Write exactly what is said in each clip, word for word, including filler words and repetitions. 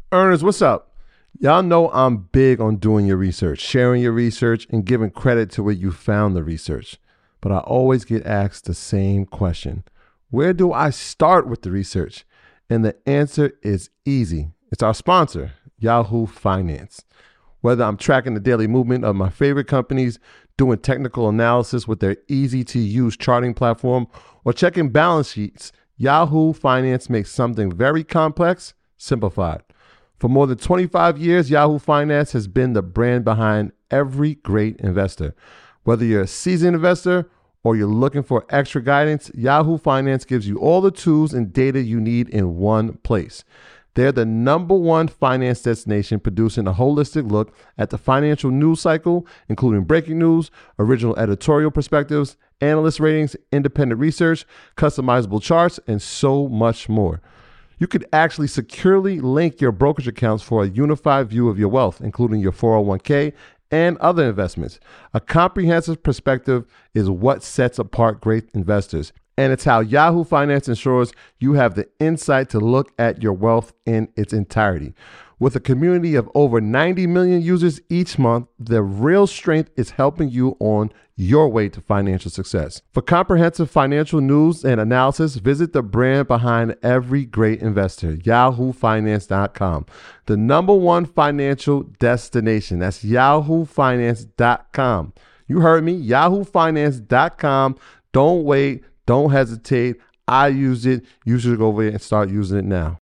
Earners, what's up? Y'all know I'm big on doing your research, sharing your research, and giving credit to where you found the research. But I always get asked the same question. Where do I start with the research? And the answer is easy. It's our sponsor, Yahoo Finance. Whether I'm tracking the daily movement of my favorite companies, doing technical analysis with their easy-to-use charting platform, or checking balance sheets, Yahoo Finance makes something very complex simplified. For more than twenty-five years, Yahoo Finance has been the brand behind every great investor. Whether you're a seasoned investor or you're looking for extra guidance, Yahoo Finance gives you all the tools and data you need in one place. They're the number one finance destination, producing a holistic look at the financial news cycle, including breaking news, original editorial perspectives, analyst ratings, independent research, customizable charts, and so much more. You could actually securely link your brokerage accounts for a unified view of your wealth, including your four oh one k and other investments. A comprehensive perspective is what sets apart great investors, and it's how Yahoo Finance ensures you have the insight to look at your wealth in its entirety. With a community of over ninety million users each month, the real strength is helping you on your way to financial success. For comprehensive financial news and analysis, visit the brand behind every great investor, yahoo finance dot com, the number one financial destination. That's yahoo finance dot com. You heard me, yahoo finance dot com. Don't wait. Don't hesitate. I use it. You should go over there and start using it now.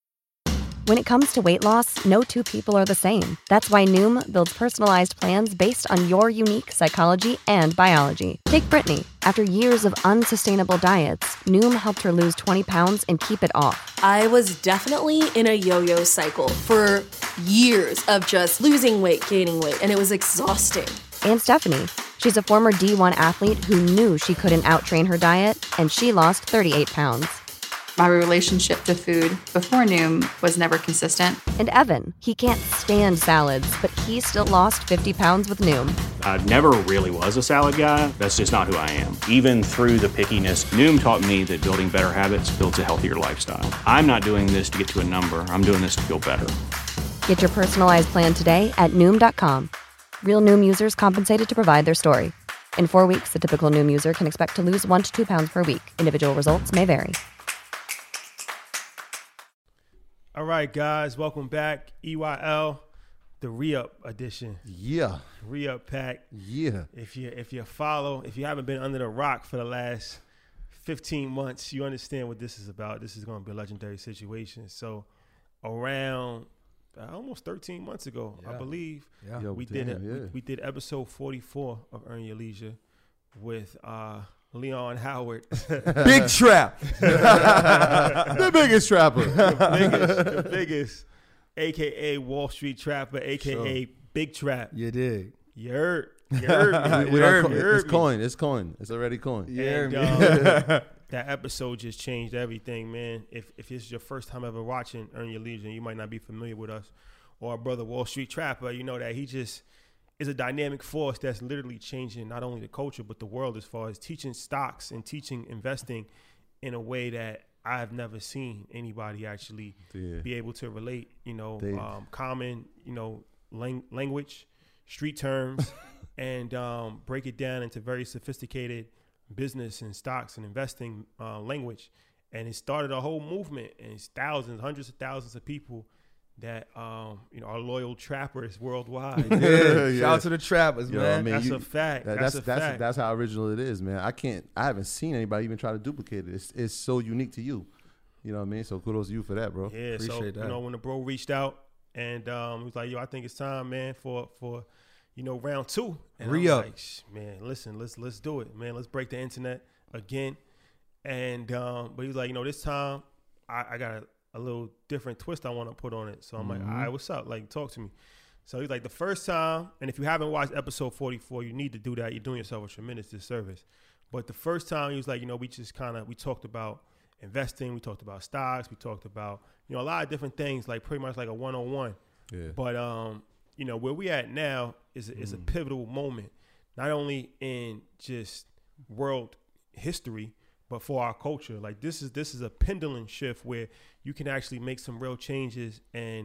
When it comes to weight loss, no two people are the same. That's why Noom builds personalized plans based on your unique psychology and biology. Take Brittany. After years of unsustainable diets, Noom helped her lose twenty pounds and keep it off. I was definitely in a yo-yo cycle for years of just losing weight, gaining weight, and it was exhausting. And Stephanie. She's a former D one athlete who knew she couldn't outtrain her diet, and she lost thirty-eight pounds. My relationship to food before Noom was never consistent. And Evan, he can't stand salads, but he still lost fifty pounds with Noom. I never really was a salad guy. That's just not who I am. Even through the pickiness, Noom taught me that building better habits builds a healthier lifestyle. I'm not doing this to get to a number. I'm doing this to feel better. Get your personalized plan today at Noom dot com. Real Noom users compensated to provide their story. In four weeks, the typical Noom user can expect to lose one to two pounds per week. Individual results may vary. All right, guys, welcome back. E Y L, the re-up edition. Yeah. Re-up pack. Yeah. If you if you follow, if you haven't been under the rock for the last fifteen months, you understand what this is about. This is going to be a legendary situation. So around uh, almost thirteen months ago, yeah. I believe, yeah. Yo, we damn, did a, yeah. we, we did episode forty-four of Earn Your Leisure with uh, Leon Howard. Big trap. The biggest trapper. The biggest, the biggest, a k a. Wall Street Trapper, a k a. Sure. Big Trap. You dig. You heard. You heard me. we, we you heard me. It's coin. It's coin. It's already coin. You and, heard me. Um, that episode just changed everything, man. If if it's your first time ever watching Earn Your Leisure, you might not be familiar with us or our brother Wall Street Trapper. You know that he just is a dynamic force that's literally changing not only the culture but the world as far as teaching stocks and teaching investing in a way that I've never seen anybody actually yeah. be able to relate. You know, um, common, you know, lang- language, street terms, and um, break it down into very sophisticated business and stocks and investing uh, language. And it started a whole movement, and it's thousands, hundreds of thousands of people that um, you know are loyal trappers worldwide. yeah, yeah. Shout out to the trappers, Yo, man. I mean, that's you, a fact. That, that's that's a that's fact. that's how original it is, man. I can't. I haven't seen anybody even try to duplicate it. It's it's so unique to you. You know what I mean? So kudos to you for that, bro. Yeah. Appreciate so that. you know when the bro reached out and um, he was like, "Yo, I think it's time, man, for for you know round two." And Re up, like, man. Listen, let's let's do it, man. Let's break the internet again. And um, but he was like, you know, this time I, I got a, a little different twist I want to put on it. So I'm mm-hmm. like, all right, what's up? Like, talk to me. So he's like, the first time, and if you haven't watched episode forty-four, you need to do that. You're doing yourself a tremendous disservice. But the first time he was like, you know, we just kind of, we talked about investing. We talked about stocks. We talked about, you know, a lot of different things, like pretty much like a one-on-one. Yeah. But, um, you know, where we at now is, mm. is a pivotal moment, not only in just world history, but for our culture. Like this is this is a pendulum shift where you can actually make some real changes and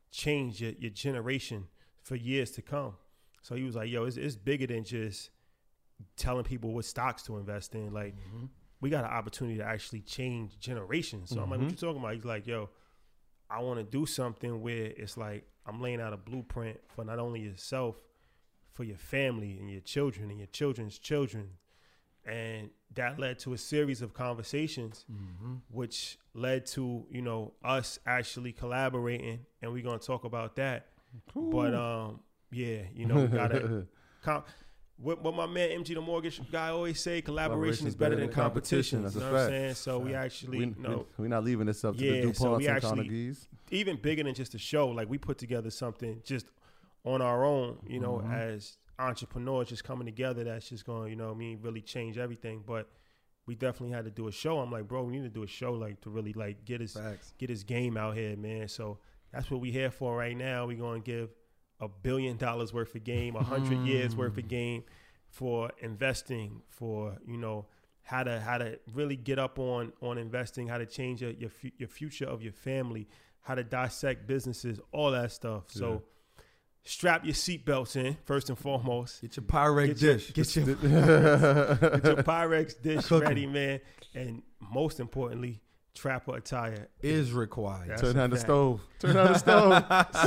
change your, your generation for years to come. So he was like, yo, it's, it's bigger than just telling people what stocks to invest in. Like, mm-hmm. we got an opportunity to actually change generations. So mm-hmm. I'm like, what you talking about? He's like, yo, I want to do something where it's like I'm laying out a blueprint for not only yourself, for your family and your children and your children's children. And that led to a series of conversations, mm-hmm. which led to, you know, us actually collaborating. And we're going to talk about that. Cool. But, um, yeah, you know, we got to com- what, what my man M G the Mortgage guy always say, collaboration, collaboration is better, better than, than competition. competition. That's you know a what I'm saying? So we actually, we, you know. We're not leaving this up to yeah, the DuPonts so we and actually, Carnegies. Even bigger than just a show, like we put together something just on our own, you know, mm-hmm. as entrepreneurs just coming together that's just going to, you know what I mean, really change everything. But we definitely had to do a show. I'm like, bro, we need to do a show like to really like get his Facts. get his game out here, man. So that's what we here for right now. We're going to give a billion dollars worth of game, a hundred mm. years worth of game for investing, for, you know, how to how to really get up on on investing, how to change your your, your future of your family, how to dissect businesses, all that stuff. Yeah. So strap your seatbelts in, first and foremost. Get your Pyrex get dish. Your, get, your, get your Pyrex dish ready, man. And most importantly, trapper attire is required. That's Turn on the stove. Turn on the stove.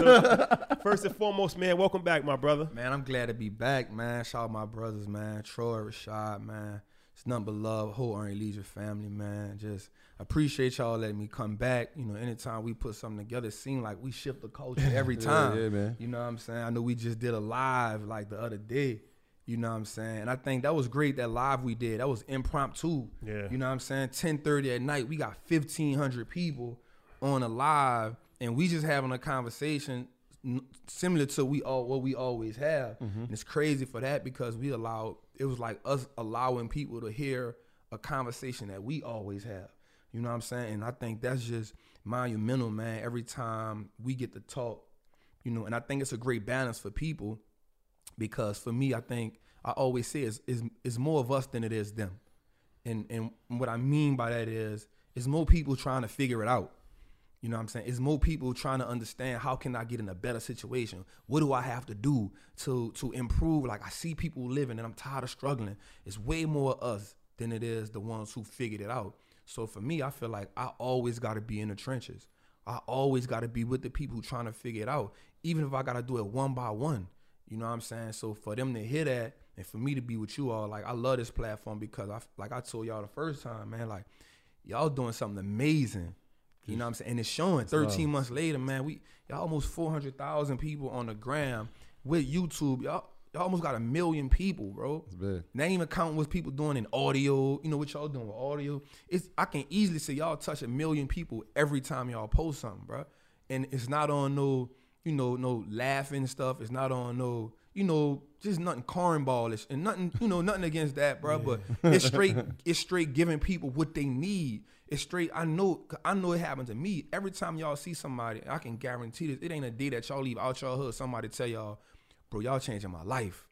So, first and foremost, man, welcome back, my brother. Man, I'm glad to be back, man. Shout out my brothers, man. Troy, Rashad, man. It's nothing but love. Whole Earn Your Leisure family, man. Just appreciate y'all letting me come back. You know, anytime we put something together, it seems like we shift the culture every time. yeah, yeah, man. You know what I'm saying? I know we just did a live like the other day. You know what I'm saying? And I think that was great, that live we did. That was impromptu. Yeah. You know what I'm saying? ten thirty at night, we got fifteen hundred people on a live, and we just having a conversation similar to we all what we always have. Mm-hmm. And it's crazy for that because we allowed, it was like us allowing people to hear a conversation that we always have. You know what I'm saying? And I think that's just monumental, man, every time we get to talk, you know, and I think it's a great balance for people because for me, I think I always say it's, it's, it's more of us than it is them. And and what I mean by that is, it's more people trying to figure it out. You know what I'm saying? It's more people trying to understand, how can I get in a better situation? What do I have to do to to improve? Like, I see people living and I'm tired of struggling. It's way more us than it is the ones who figured it out. So for me, I feel like I always got to be in the trenches. I always got to be with the people who trying to figure it out, even if I got to do it one by one. You know what I'm saying? So for them to hear that and for me to be with you all, like, I love this platform because, I, like I told y'all the first time, man, like, y'all doing something amazing. You know what I'm saying? And it's showing thirteen months later, man, we y'all almost four hundred thousand people on the gram with YouTube. Y'all y'all almost got a million people, bro. That's big. Not even counting what people doing in audio. You know what y'all doing with audio? It's I can easily say y'all touch a million people every time y'all post something, bro. And it's not on no, you know, no laughing stuff. It's not on no, you know, just nothing cornballish and nothing, you know, nothing against that, bro. Yeah. But it's straight, it's straight giving people what they need. It's straight. I know, I know it happened to me. Every time y'all see somebody, I can guarantee this. It ain't a day that y'all leave out y'all hood, somebody tell y'all, bro, y'all changing my life.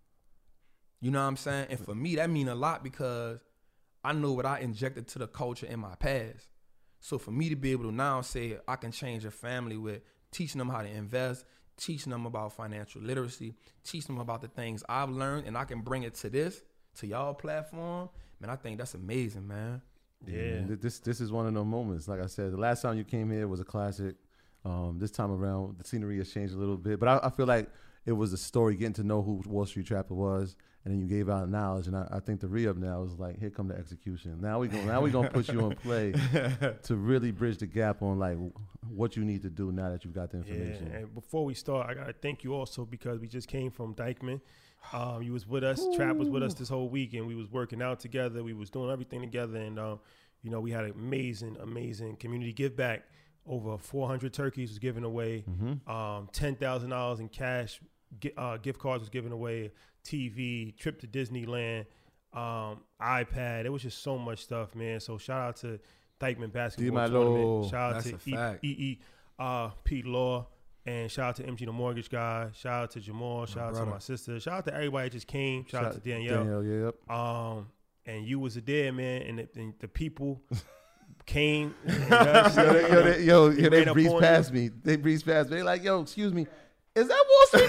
You know what I'm saying? And for me, that mean a lot because I know what I injected to the culture in my past. So for me to be able to now say I can change a family with teaching them how to invest, teaching them about financial literacy, teaching them about the things I've learned, and I can bring it to this, to y'all platform, man, I think that's amazing, man. Yeah. yeah. This this is one of those moments. Like I said, the last time you came here was a classic. Um, this time around, the scenery has changed a little bit. But I, I feel like it was a story, getting to know who Wall Street Trapper was, and then you gave out knowledge. And I, I think the re-up now is like, here come the execution. Now we going now we gonna put you on play to really bridge the gap on like what you need to do now that you've got the information. Yeah, and before we start, I gotta thank you also because we just came from Dyckman. Um, you was with us. Ooh. Trap was with us this whole week, and we was working out together. We was doing everything together, and um, you know, we had an amazing, amazing community give back. Over four hundred turkeys was given away. Mm-hmm. Um, ten thousand dollars in cash uh, gift cards was given away. T V, trip to Disneyland, um, iPad. It was just so much stuff, man. So shout out to Dyckman Basketball Tournament. Shout out That's to E E, uh, Pete Law. And shout out to M G the Mortgage Guy. Shout out to Jamal. Shout my out brother. to my sister. Shout out to everybody that just came. Shout, shout out to Danielle. Danielle, yep. Um, and you was there, man. And the, and the people came. You know, yo, yo, they, yo, yo, they ran up breeze on past you. me. They breeze past me. They like, yo, excuse me, is that Wall Street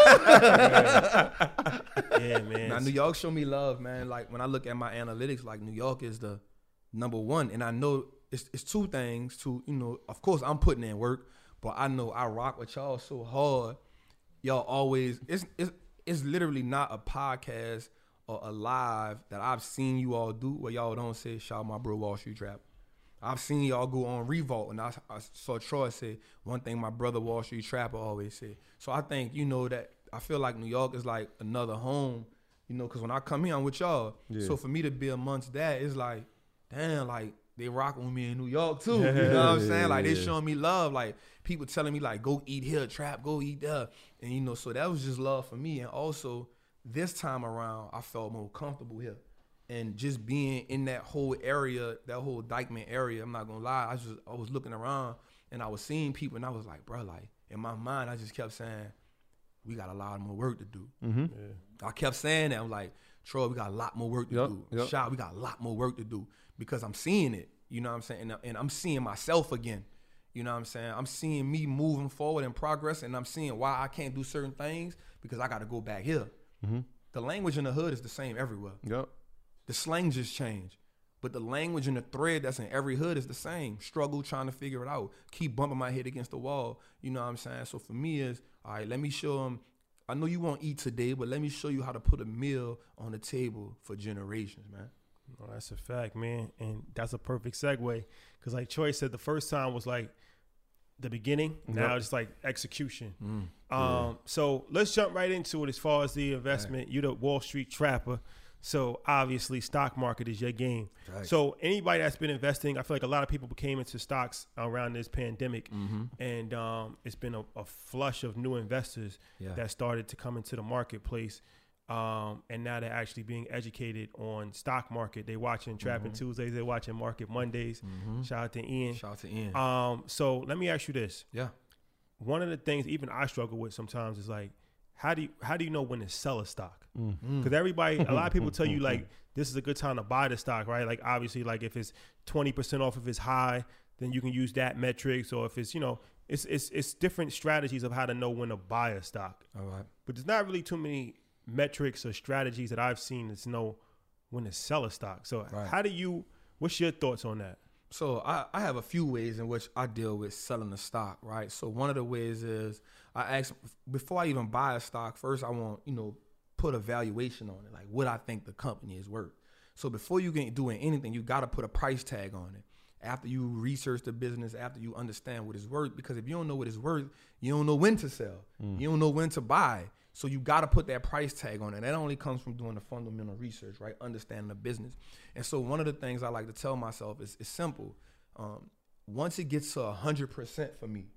Trapper? Yeah, man. Now New York show me love, man. Like when I look at my analytics, like New York is the number one, and I know it's it's two things. To you know, of course I'm putting in work, but I know I rock with y'all so hard. Y'all always it's it's it's literally not a podcast or a live that I've seen you all do where y'all don't say shout out my bro Wall Street Trap. I've seen y'all go on Revolt, and I, I saw Troy say one thing my brother Wall Street Trapper always said. So I think, you know, that I feel like New York is like another home, you know, because when I come here, I'm with y'all. Yeah. So for me to be amongst that, it's like, damn, like they rocking with me in New York too. You know what I'm saying? Yeah, like they showing me love. Like people telling me like, go eat here, Trap, go eat there. And, you know, so that was just love for me. And also this time around, I felt more comfortable here. And just being in that whole area, that whole Dykeman area, I'm not gonna lie, I just I was looking around and I was seeing people and I was like, bro, like in my mind, I just kept saying, we got a lot more work to do. Mm-hmm. Yeah. I kept saying that. I'm like, Troy, we got a lot more work to yep, do. Yep. Shot, we got a lot more work to do because I'm seeing it. You know what I'm saying? And, and I'm seeing myself again. You know what I'm saying? I'm seeing me moving forward and progress, and I'm seeing why I can't do certain things because I got to go back here. Mm-hmm. The language in the hood is the same everywhere. Yep. The slang just changed. But the language and the thread that's in every hood is the same. Struggle, trying to figure it out. Keep bumping my head against the wall. You know what I'm saying? So for me is, all right, let me show them, I know you won't eat today, but let me show you how to put a meal on the table for generations, man. Oh, that's a fact, man. And that's a perfect segue. Because like Troy said, the first time was like the beginning. Now yep. it's like execution. Mm, um, yeah. So let's jump right into it as far as the investment. Right. You're the Wall Street Trapper. So obviously stock market is your game. Right. So anybody that's been investing, I feel like a lot of people came into stocks around this pandemic, mm-hmm. and um, it's been a, a flush of new investors yeah. that started to come into the marketplace. Um, and now they're actually being educated on stock market. They watching Trapping mm-hmm. Tuesdays. They're watching Market Mondays. Mm-hmm. Shout out to Ian. Shout out to Ian. Um, so let me ask you this. Yeah. One of the things even I struggle with sometimes is like, how do you, how do you know when to sell a stock? Because mm. everybody, a lot of people tell you like, this is a good time to buy the stock, right? Like obviously like if it's twenty percent off if it's high, then you can use that metrics, or if it's, you know, it's, it's, it's different strategies of how to know when to buy a stock. All right. But there's not really too many metrics or strategies that I've seen to know when to sell a stock. So right. how do you, what's your thoughts on that? So I, I have a few ways in which I deal with selling a stock, right? So one of the ways is I ask, before I even buy a stock, first I want, you know, put a valuation on it, like what I think the company is worth. So before you get doing anything, you got to put a price tag on it. After you research the business, after you understand what it's worth, because if you don't know what it's worth, you don't know when to sell. Mm. You don't know when to buy. So you got to put that price tag on it. That only comes from doing the fundamental research, right? Understanding the business. And so one of the things I like to tell myself is, is simple. Um, once it gets to one hundred percent for me,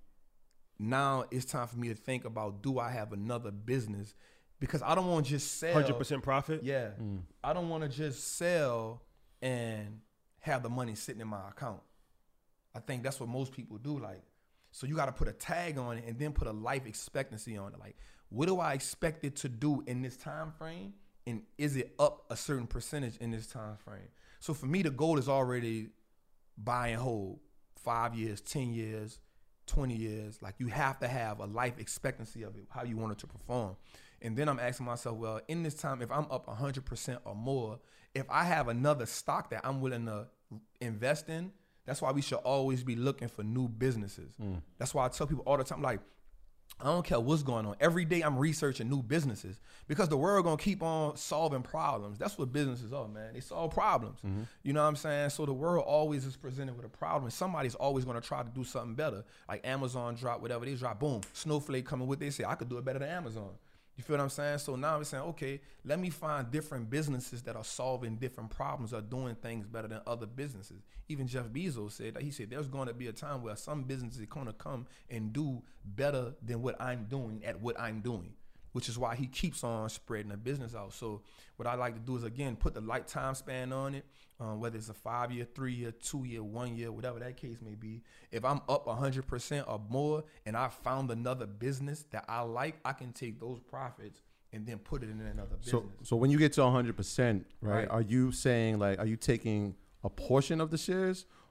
now it's time for me to think about, do I have another business? Because I don't want to just sell. one hundred percent profit? Yeah. Mm. I don't want to just sell and have the money sitting in my account. I think that's what most people do. Like, so you got to put a tag on it and then put a life expectancy on it. Like, what do I expect it to do in this time frame? And is it up a certain percentage in this time frame? So for me, the goal is already buy and hold. Five years, ten years, twenty years. Like you have to have a life expectancy of it, how you want it to perform. And then I'm asking myself, well, in this time, if I'm up one hundred percent or more, if I have another stock that I'm willing to invest in, that's why we should always be looking for new businesses. Mm. That's why I tell people all the time, like, I don't care what's going on. Every day I'm researching new businesses because the world gonna keep on solving problems. That's what businesses are, man. They solve problems. Mm-hmm. You know what I'm saying? So the world always is presented with a problem, and somebody's always gonna try to do something better. Like Amazon drop, whatever they drop, boom, Snowflake coming with, they say, I could do it better than Amazon. You feel what I'm saying? So now I'm saying, okay, let me find different businesses that are solving different problems or doing things better than other businesses. Even Jeff Bezos said that. He said there's going to be a time where some businesses are going to come and do better than what I'm doing at what I'm doing, which is why he keeps on spreading the business out. So what I like to do is, again, put the light time span on it, um, whether it's a five-year, three-year, two-year, one-year, whatever that case may be. If I'm up one hundred percent or more and I found another business that I like, I can take those profits and then put it in another business. So, so when you get to one hundred percent, right, Right. are you saying, like, are you taking a portion of the shares,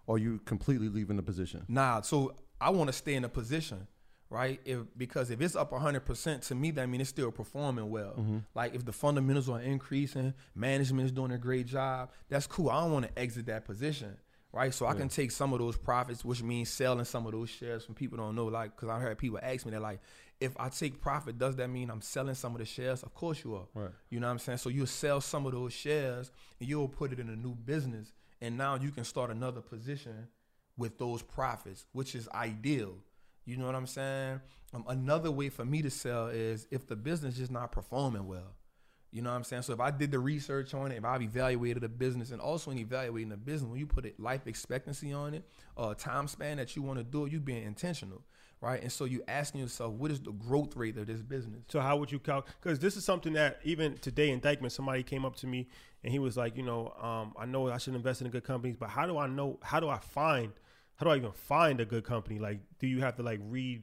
or you completely leaving the position? Nah, so I want to stay in a position, right? If because if it's up one hundred percent, to me, that means it's still performing well. Mm-hmm. Like if the fundamentals are increasing, management is doing a great job, that's cool. I don't want to exit that position, right? So I yeah. can take some of those profits, which means selling some of those shares from people don't know, like, because I heard people ask me, they're like, if I take profit, does that mean I'm selling some of the shares? Of course you are. Right. You know what I'm saying? So you'll sell some of those shares and you'll put it in a new business. And now you can start another position with those profits, which is ideal. You know what I'm saying? Um, another way for me to sell is if the business is not performing well. You know what I'm saying? So if I did the research on it, if I've evaluated the business, and also in evaluating the business, when you put it life expectancy on it, or uh, time span that you want to do it, you being intentional, right? And so you asking yourself, what is the growth rate of this business? So how would you calculate? Because this is something that even today in Dyckman, somebody came up to me and he was like, you know, um, I know I should invest in good companies, but how do I know, how do I find, how do I even find a good company? Like, do you have to like read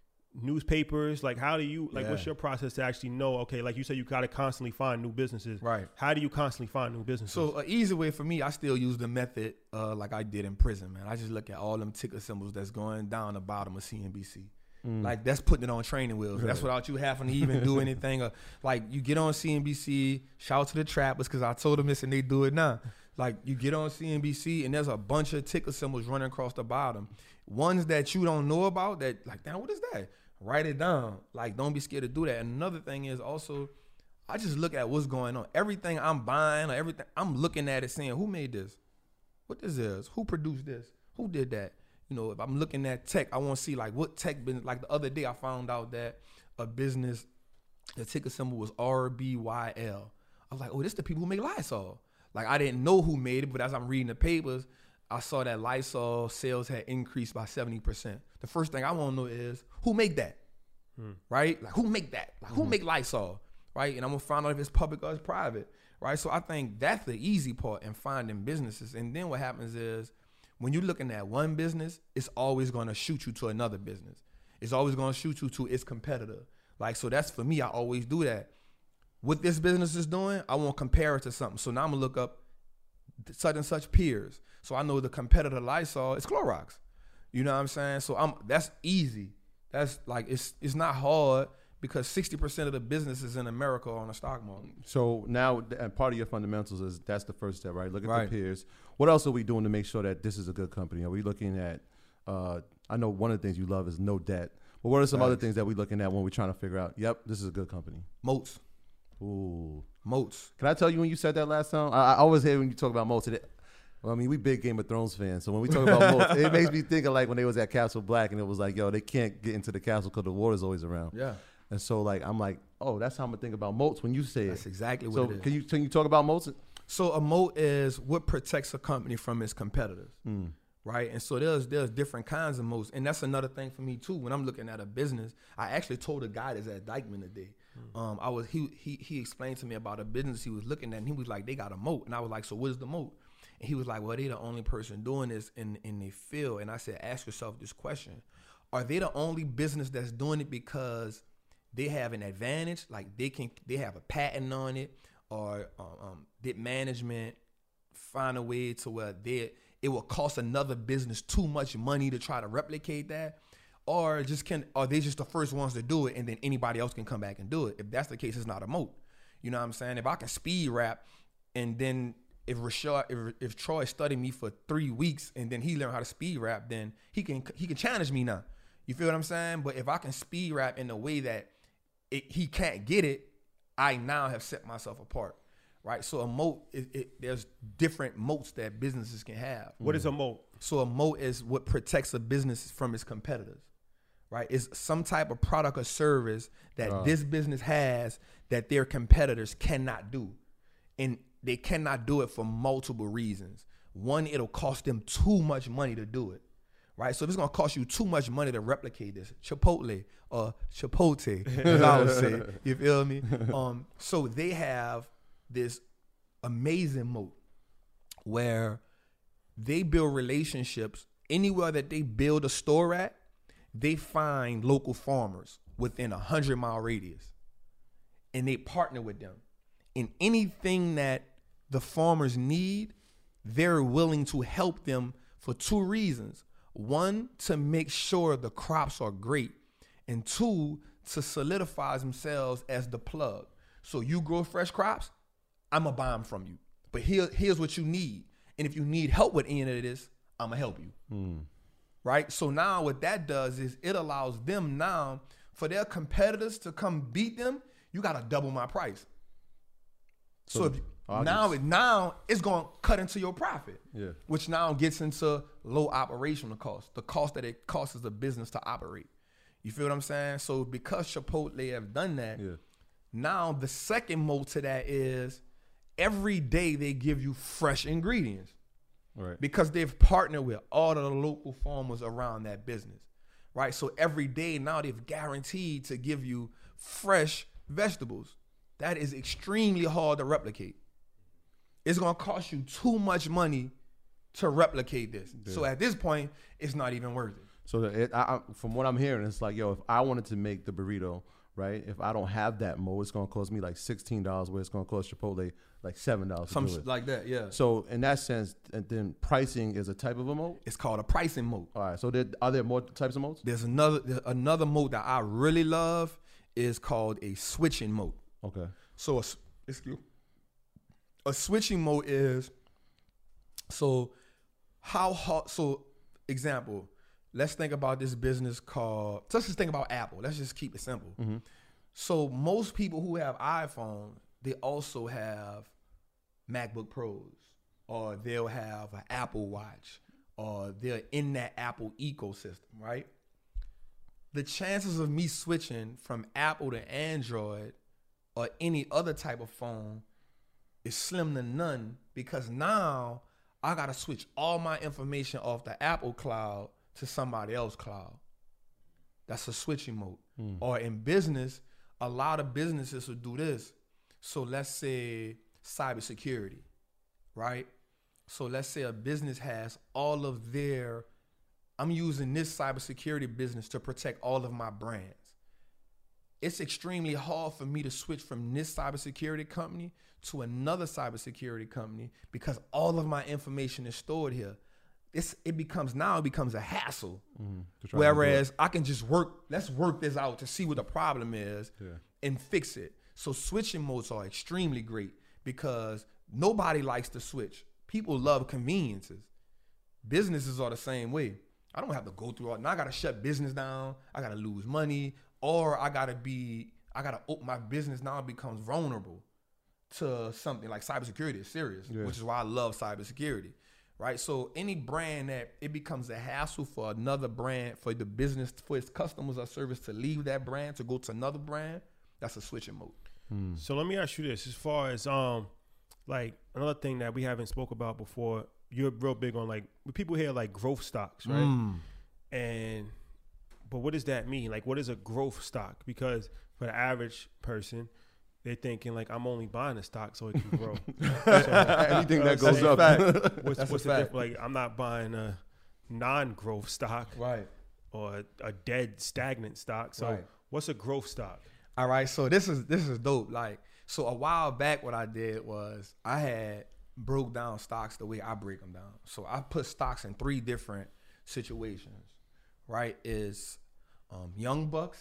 newspapers? Like, how do you, like, yeah. what's your process to actually know, okay, like you said, you got to constantly find new businesses. Right. How do you constantly find new businesses? So an easy way for me, I still use the method uh, like I did in prison, man. I just look at all them ticker symbols that's going down the bottom of C N B C. Mm. Like, that's putting it on training wheels. Right. That's without you having to even do anything. Or, like, you get on C N B C, shout out to the trappers, because I told them this and they do it now. Like, you get on C N B C and there's a bunch of ticker symbols running across the bottom. Ones that you don't know about that, like, damn, what is that? Write it down. Like, don't be scared to do that. And another thing is also, I just look at what's going on. Everything I'm buying or everything, I'm looking at it saying, who made this? What this is? Who produced this? Who did that? You know, if I'm looking at tech, I want to see like what tech business. Like the other day, I found out that a business, the ticker symbol was R B Y L. I was like, oh, this the people who make Lysol. Like, I didn't know who made it, but as I'm reading the papers, I saw that Lysol sales had increased by seventy percent. The first thing I want to know is who make that, hmm. right? Like, who make that? Like, who mm-hmm. make Lysol, right? And I'm going to find out if it's public or it's private, right? So I think that's the easy part in finding businesses. And then what happens is, when you're looking at one business, it's always going to shoot you to another business. It's always going to shoot you to its competitor. Like, so that's for me, I always do that. What this business is doing, I want to compare it to something. So now I'm going to look up such and such peers. So I know the competitor Lysol is Clorox. You know what I'm saying? So I'm that's easy. That's like, it's it's not hard because sixty percent of the businesses in America are on the stock market. So now, and part of your fundamentals is that's the first step, right? Look at right. the peers. What else are we doing to make sure that this is a good company? Are we looking at, uh, I know one of the things you love is no debt. But what are some Thanks. other things that we're looking at when we're trying to figure out, yep, this is a good company? Moats. Ooh. Moats. Can I tell you when you said that last time? I, I always hear when you talk about moats. It, well, I mean, we big Game of Thrones fans, so when we talk about moats, it makes me think of like when they was at Castle Black and it was like, yo, they can't get into the castle because the water's always around. Yeah. And so like, I'm like, oh, that's how I'm going to think about moats when you say it. That's exactly what so it is. Can you, can you talk about moats? So a moat is what protects a company from its competitors, mm. right? And so there's there's different kinds of moats. And that's another thing for me too. When I'm looking at a business, I actually told a guy that's at Dyckman today. Mm. Um, I was he he he explained to me about a business he was looking at, and he was like, they got a moat. And I was like, so what is the moat? And he was like, well, they the only person doing this in, in their field. And I said, ask yourself this question. Are they the only business that's doing it because they have an advantage? Like they can they have a patent on it? Or um, did management find a way to where they it will cost another business too much money to try to replicate that? Or just can are they just the first ones to do it and then anybody else can come back and do it? If that's the case, it's not a moat. You know what I'm saying? If I can speed rap and then if Rashad, if, if Troy studied me for three weeks and then he learned how to speed rap, then he can he can challenge me now. You feel what I'm saying? But if I can speed rap in a way that it, he can't get it, I now have set myself apart, right? So a moat, it, it, there's different moats that businesses can have. What is a moat? So a moat is what protects a business from its competitors, right? It's some type of product or service that uh. this business has that their competitors cannot do. And they cannot do it for multiple reasons. One, it'll cost them too much money to do it. Right, so if it's gonna cost you too much money to replicate this, Chipotle or Chipotle, as I would say, you feel me? Um, so they have this amazing moat where they build relationships. Anywhere that they build a store at, they find local farmers within a hundred mile radius, and they partner with them. And anything that the farmers need, they're willing to help them for two reasons. One, to make sure the crops are great. And two, to solidify themselves as the plug. So you grow fresh crops, I'm going to buy them from you. But here, here's what you need. And if you need help with any of this, I'm going to help you. Mm. Right? So now what that does is it allows them now, for their competitors to come beat them, you got to double my price. So, so if you, now, it, now it's going to cut into your profit, yeah. which now gets into low operational costs, the cost that it costs the business to operate. You feel what I'm saying? So because Chipotle have done that, yeah. now the second mode to that is every day they give you fresh ingredients. Right. Because they've partnered with all of the local farmers around that business. Right? So every day now they've guaranteed to give you fresh vegetables. That is extremely hard to replicate. It's going to cost you too much money to replicate this. Yeah. So at this point, it's not even worth it. So it, I, I, from what I'm hearing, it's like, yo, if I wanted to make the burrito, right, if I don't have that mode, it's going to cost me like sixteen dollars, where it's going to cost Chipotle like seven dollars to do it. Something like that, yeah. So in that sense, and then pricing is a type of a mode? It's called a pricing mode. All right, so there, are there more types of modes? There's another there's another mode that I really love is called a switching mode. Okay. So a, excuse, a switching mode is, so how hard, so example, let's think about this business called, let's just think about Apple. Let's just keep it simple. Mm-hmm. So most people who have iPhones, they also have MacBook Pros, or they'll have an Apple Watch, or they're in that Apple ecosystem, right? The chances of me switching from Apple to Android or any other type of phone is slim to none, because now I got to switch all my information off the Apple cloud to somebody else's cloud. That's a switching mode. Mm. Or in business, a lot of businesses will do this. So let's say cybersecurity, right? So let's say a business has all of their, I'm using this cybersecurity business to protect all of my brands. It's extremely hard for me to switch from this cybersecurity company to another cybersecurity company because all of my information is stored here. It's, it becomes, now it becomes a hassle. Mm, Whereas I can just work, let's work this out to see what the problem is yeah. and fix it. So switching modes are extremely great because nobody likes to switch. People love conveniences. Businesses are the same way. I don't have to go through all, now I got to shut business down. I got to lose money, or I got to be, I got to open my business now, it becomes vulnerable to something like cybersecurity is serious, yeah. which is why I love cybersecurity. Right, so any brand that it becomes a hassle for another brand, for the business, for its customers or service to leave that brand to go to another brand, that's a switching mode. Hmm. So let me ask you this: as far as um, like another thing that we haven't spoke about before, you're real big on like people hear like growth stocks, right? Mm. And but what does that mean? Like, what is a growth stock? Because for the average person, they're thinking like, I'm only buying a stock so it can grow. So, anything that goes up. What's, what's the difference? Like, I'm not buying a non-growth stock, right, or a, a dead stagnant stock. So, right. What's a growth stock? All right, so this is this is dope. Like, so a while back, what I did was I had broke down stocks the way I break them down. So I put stocks in three different situations. Right, is um, Young Bucks,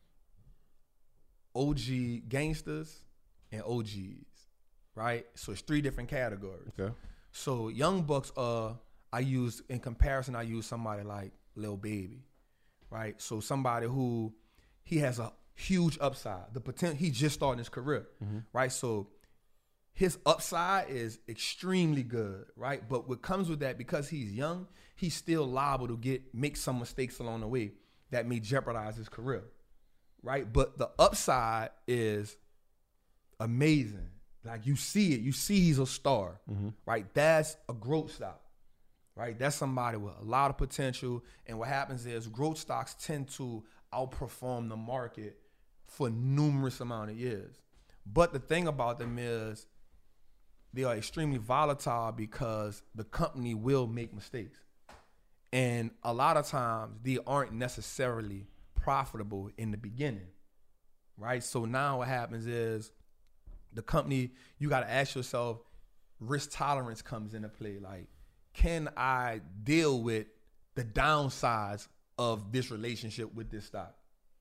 O G gangsters, and O Gs, right? So it's three different categories. Okay. So Young Bucks, uh, I use, in comparison, I use somebody like Lil Baby, right? So somebody who, he has a huge upside. The potential, he just started his career, mm-hmm. right? So his upside is extremely good, right? But what comes with that, because he's young, he's still liable to get, make some mistakes along the way that may jeopardize his career. Right, but the upside is amazing. Like, you see it, you see he's a star. Mm-hmm. Right, that's a growth stock. Right, that's somebody with a lot of potential. And what happens is growth stocks tend to outperform the market for numerous amount of years. But the thing about them is they are extremely volatile because the company will make mistakes, and a lot of times they aren't necessarily profitable in the beginning, right? So now what happens is the company, you got to ask yourself, risk tolerance comes into play. Like, can I deal with the downsides of this relationship with this stock,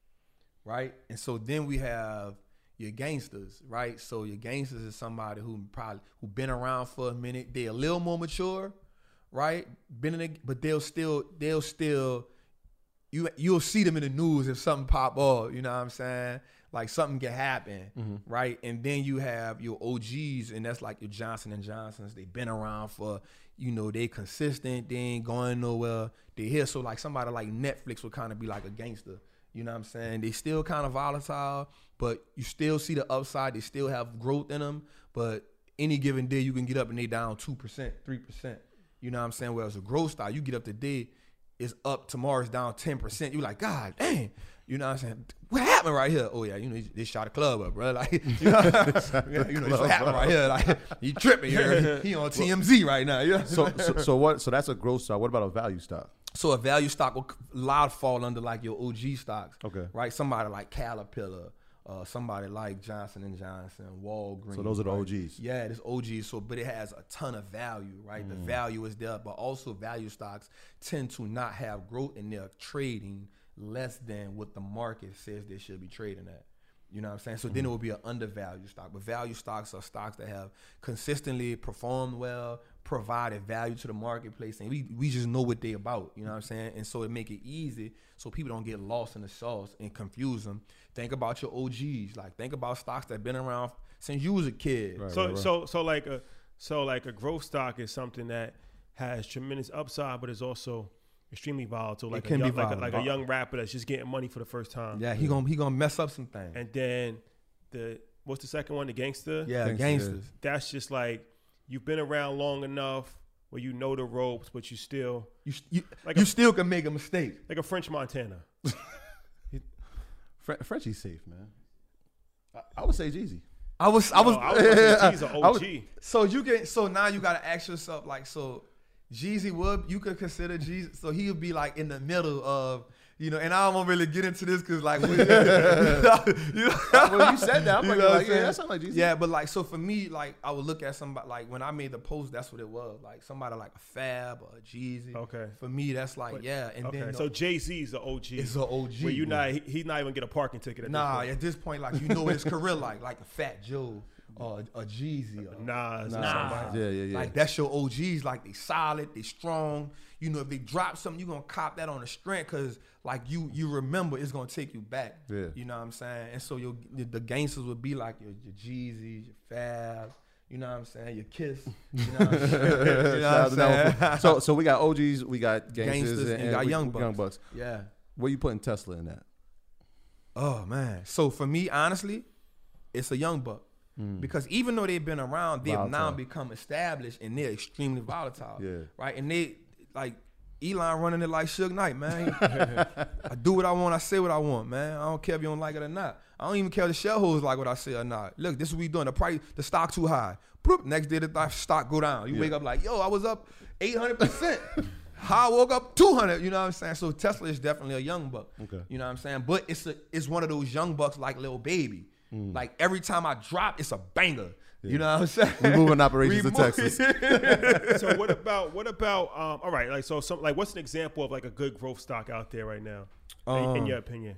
right? And so then we have your gangsters, right? So your gangsters is somebody who probably who been around for a minute. They're a little more mature, right? Been in a, but they'll still they'll still you you'll see them in the news if something pop up. You know what I'm saying? Like something can happen, mm-hmm. right? And then you have your O Gs, and that's like your Johnson and Johnsons. They've been around for, you know, they consistent. They ain't going nowhere. They here. So like somebody like Netflix would kind of be like a gangster. You know what I'm saying? They still kind of volatile, but you still see the upside. They still have growth in them. But any given day, you can get up and they down two percent, three percent. You know what I'm saying? Whereas a growth style, you get up today, it's up, tomorrow's down ten percent. You're like, God dang. You know what I'm saying? What happened right here? Oh, yeah, you know, they shot a club up, bro. Like, you know, you know what happened right here. Like, he tripping here. He, he on T M Z right now. You know? so, so, so what? So that's a growth stock. What about a value stock? So a value stock will a lot fall under like your O G stocks. Okay. Right? Somebody like Caterpillar, uh, somebody like Johnson and Johnson, Walgreens. So those are the right? O Gs. Yeah, it's O Gs. So, but it has a ton of value, right? Mm. The value is there, but also value stocks tend to not have growth, and they're trading less than what the market says they should be trading at. You know what I'm saying? So mm-hmm. then it will be an undervalued stock. But value stocks are stocks that have consistently performed well, provided value to the marketplace, and we we just know what they about. You know what I'm saying? And so it make it easy so people don't get lost in the sauce and confuse them. Think about your O Gs. Like think about stocks that been around since you was a kid. Right, so right, right. so so like a so like a growth stock is something that has tremendous upside, but is also extremely volatile, like, a young, like, a, like a young rapper that's just getting money for the first time. Yeah, he gonna he gonna mess up some things. And then the what's the second one? The gangster. Yeah, Gangster. gangsters. That's just like you've been around long enough where you know the ropes, but you still you you, like you a, still can make a mistake. Like a French Montana. Fre- Frenchie's safe, man. I, I would say Jeezy. I was I was, no, I was yeah, He's an O G. Was, so you get so now you gotta ask yourself like so. Jeezy would, you could consider Jeezy, so he would be like in the middle of, you know, and I don't want to really get into this because like, you know, well, you said that, I'm you like, know like yeah, that sounds like Jeezy. Yeah, but like, so for me, like, I would look at somebody, like, when I made the post, that's what it was, like, somebody like a Fab or a Jeezy. Okay. For me, that's like, but, yeah, and okay. then. So Jay-Z's the O G. It's an O G. Where you not, he, he not even get a parking ticket at nah, this point. at this point, like, you know what his career like, like a Fat Joe. Or a Jeezy, or Nas, nah, nah. yeah, yeah, yeah. Like that's your O Gs. Like they solid, they strong. You know, if they drop something, you gonna cop that on the strength because like you, you remember it's gonna take you back. Yeah. You know what I'm saying? And so your the gangsters would be like your, your Jeezys, your Fab. You know what I'm saying? Your Kiss. You know what I'm saying? You know what I'm saying? so, so we got O Gs, we got gangsters, gangsters and, and, got we, young bucks. young bucks. Yeah. Where you putting Tesla in that? Oh man. So for me, honestly, it's a young buck. Mm. Because even though they've been around, they've volatile. now become established and they're extremely volatile. Yeah. Right? And they, like, Elon running it like Suge Knight, man. I do what I want, I say what I want, man. I don't care if you don't like it or not. I don't even care if the shareholders like what I say or not. Look, this is what we doing. The price, the stock too high. Boop, next day the stock go down. You yeah. wake up like, yo, I was up eight hundred percent. How I woke up two hundred, you know what I'm saying? So Tesla is definitely a young buck. Okay. You know what I'm saying? But it's a, it's one of those young bucks like Lil Baby. Mm. Like every time I drop, it's a banger. Yeah. You know what I'm saying? We're moving operations to Texas. So what about what about um, all right? Like so, some like what's an example of like a good growth stock out there right now, um, in, in your opinion?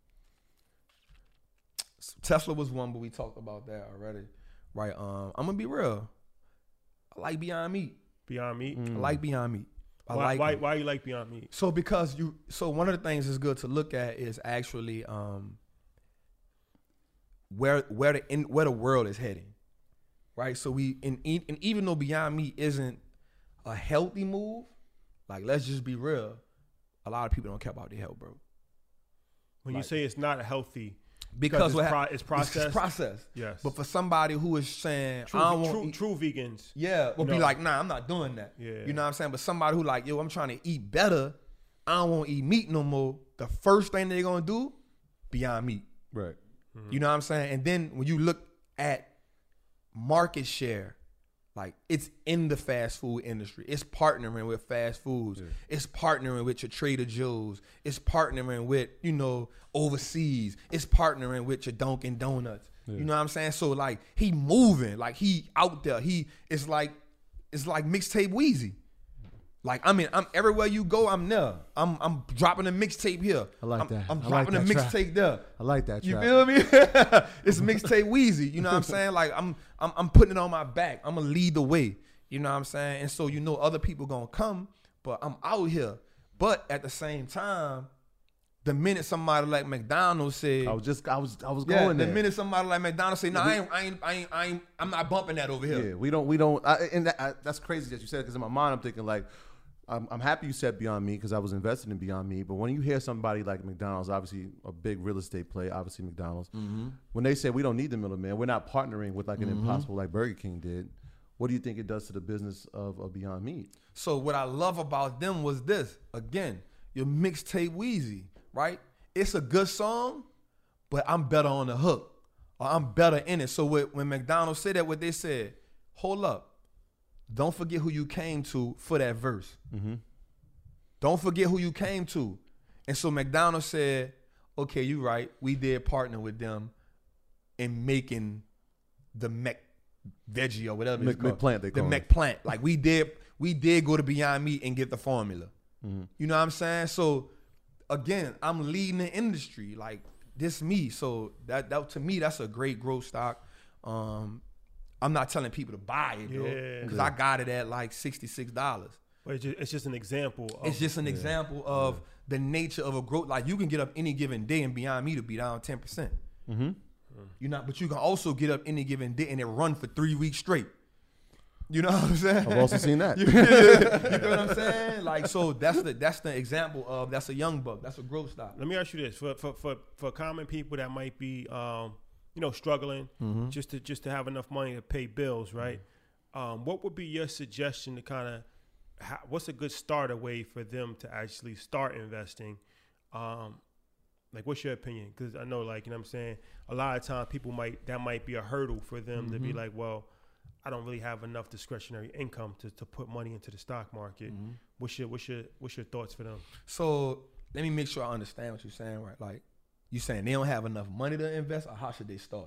Tesla was one, but we talked about that already, right? Um, I'm gonna be real. I like Beyond Meat. Beyond Meat. Mm. I like Beyond Meat. I why, like why, why you like Beyond Meat? So because you. So one of the things that's good to look at is actually. Um, Where where the in, where the world is heading, right? So we and, and even though Beyond Meat isn't a healthy move, like let's just be real, a lot of people don't care about their health, bro. When like, you say it's not healthy, because, because it's, pro, it's processed, it's processed. Yes. But for somebody who is saying, true, I don't true, want eat, true vegans, yeah, will no. be like, nah, I'm not doing that. Yeah. You know what I'm saying? But somebody who like, yo, I'm trying to eat better. I don't want to eat meat no more. The first thing they're gonna do, Beyond Meat. Right. Mm-hmm. You know what I'm saying? And then when you look at market share, like it's in the fast food industry. It's partnering with fast foods. Yeah. It's partnering with your Trader Joe's. It's partnering with, you know, overseas. It's partnering with your Dunkin' Donuts. Yeah. You know what I'm saying? So like he moving, like he out there. He it's like it's like mixtape Weezy. Like I mean, I'm everywhere you go, I'm there. I'm I'm dropping a mixtape here. I like I'm, that. I'm I dropping like a that track. mixtape there. I like that. You track. feel me? It's mixtape Weezy. You know what I'm saying? Like I'm I'm I'm putting it on my back. I'm gonna lead the way. You know what I'm saying? And so you know other people gonna come, but I'm out here. But at the same time, the minute somebody like McDonald's said, I was just, I was, I was yeah, going the there. minute somebody like McDonald's say, no, nah, I ain't, I ain't, I ain't, I ain't, I'm not bumping that over here. Yeah, we don't, we don't, I, and that, I, that's crazy that you said, because in my mind I'm thinking like, I'm, I'm happy you said Beyond Meat because I was invested in Beyond Meat. But when you hear somebody like McDonald's, obviously a big real estate play, obviously McDonald's, Mm-hmm. when they say we don't need the middleman, we're not partnering with like an Mm-hmm. impossible like Burger King did. What do you think it does to the business of, of Beyond Meat? So what I love about them was this. Again, your mixtape Weezy, right? It's a good song, but I'm better on the hook, or I'm better in it. So what, when McDonald's said that, what they said, hold up, don't forget who you came to for that verse. Mm-hmm. Don't forget who you came to. And so McDonald's said, okay, you right. We did partner with them in making the Mc veggie or whatever it's Mc- called. McPlant, they the call it. McPlant. Like we did, we did go to Beyond Meat and get the formula. Mm-hmm. You know what I'm saying? So again, I'm leading the industry. Like this me. So that that to me, that's a great growth stock. Um, I'm not telling people to buy it though, Yeah. because I got it at like sixty-six dollars. But it's just, it's just an example. Of, It's just an example of the nature of a growth. Like you can get up any given day and Beyond Meat to be down ten percent. Mm-hmm. You know, but you can also get up any given day and it run for three weeks straight. You know what I'm saying? I've also seen that. you, you know what I'm saying? Like, so that's the that's the example of that's a young buck. That's a growth stock. Let me ask you this: for for for, for common people that might be, um, you know, struggling Mm-hmm. just to just to have enough money to pay bills, right? Um, what would be your suggestion to kind of, ha- what's a good starter way for them to actually start investing? Um, like, what's your opinion? Because I know, like, you know what I'm saying, a lot of times people might, that might be a hurdle for them to be like, well, I don't really have enough discretionary income to, to put money into the stock market. What's your what's your what's your thoughts for them? So let me make sure I understand what you're saying, right? Like, you saying they don't have enough money to invest, or how should they start?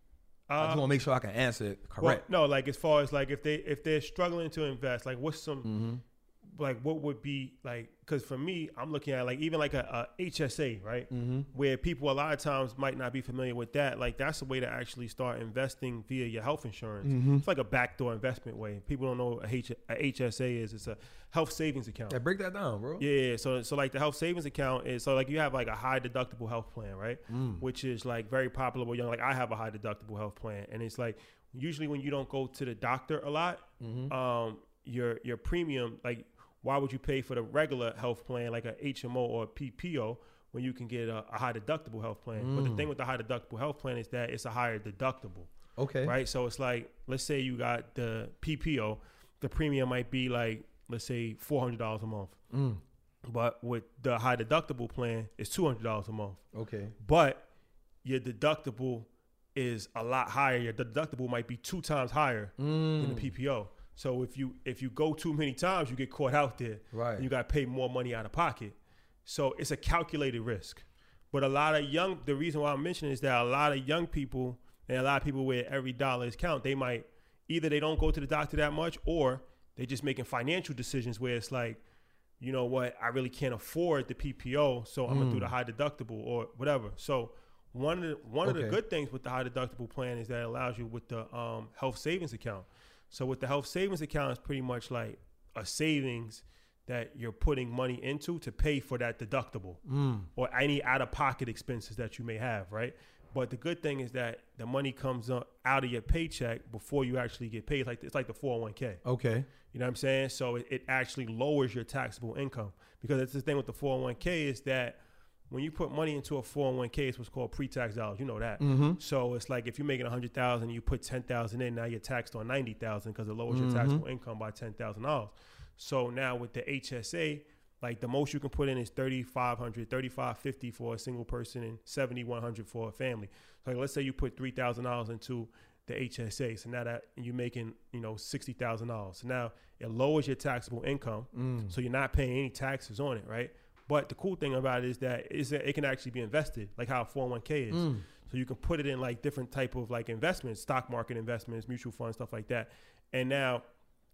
I just Uh, want to make sure I can answer it Well, correct. no, like as far as like if they if they're struggling to invest, like what's some Mm-hmm. like what would be like? Because for me, I'm looking at like even like a, a H S A, right? Mm-hmm. Where people a lot of times might not be familiar with that. Like that's a way to actually start investing via your health insurance. Mm-hmm. It's like a backdoor investment way. People don't know what a, H- a H S A is. It's a health savings account. Yeah, break that down, bro. Yeah, so so like the health savings account is so like you have like a high deductible health plan, right? Mm. Which is like very popular with young. Like I have a high deductible health plan, and it's like usually when you don't go to the doctor a lot, Mm-hmm. um, your your premium, like why would you pay for the regular health plan like a H M O or a P P O when you can get a, a high deductible health plan? Mm. But the thing with the high deductible health plan is that it's a higher deductible. Okay. Right. So it's like, let's say you got the P P O, the premium might be like, let's say four hundred dollars a month. Mm. But with the high deductible plan, it's two hundred dollars a month. Okay. But your deductible is a lot higher. Your deductible might be two times higher Mm. than the P P O. So if you if you go too many times, you get caught out there. Right. And you got to pay more money out of pocket. So it's a calculated risk. But a lot of young, the reason why I'm mentioning is that a lot of young people and a lot of people where every dollar is count, they might, either they don't go to the doctor that much or they're just making financial decisions where it's like, you know what, I really can't afford the P P O, so I'm Mm. going to do the high deductible or whatever. So one of the, one of the Okay. good things with the high deductible plan is that it allows you with the um, health savings account. So with the health savings account, it's pretty much like a savings that you're putting money into to pay for that deductible Mm. or any out-of-pocket expenses that you may have, right? But the good thing is that the money comes up out of your paycheck before you actually get paid. It's like, it's like the four oh one k. Okay. You know what I'm saying? So it, it actually lowers your taxable income, because it's the thing with the four oh one k is that when you put money into a four oh one k, it's what's called pre-tax dollars. You know that. Mm-hmm. So it's like if you're making one hundred thousand dollars and you put ten thousand dollars in, now you're taxed on ninety thousand dollars because it lowers Mhm. your taxable income by ten thousand dollars. So now with the H S A, like the most you can put in is thirty-five hundred dollars, thirty-five fifty for a single person and seventy-one hundred for a family. So like let's say you put three thousand dollars into the H S A. So now that you're making, you know, sixty thousand dollars. So now it lowers your taxable income. Mm. So you're not paying any taxes on it, right? But the cool thing about it is that is that it can actually be invested, like how a four oh one k is. Mm. So you can put it in like different type of like investments, stock market investments, mutual funds, stuff like that. And now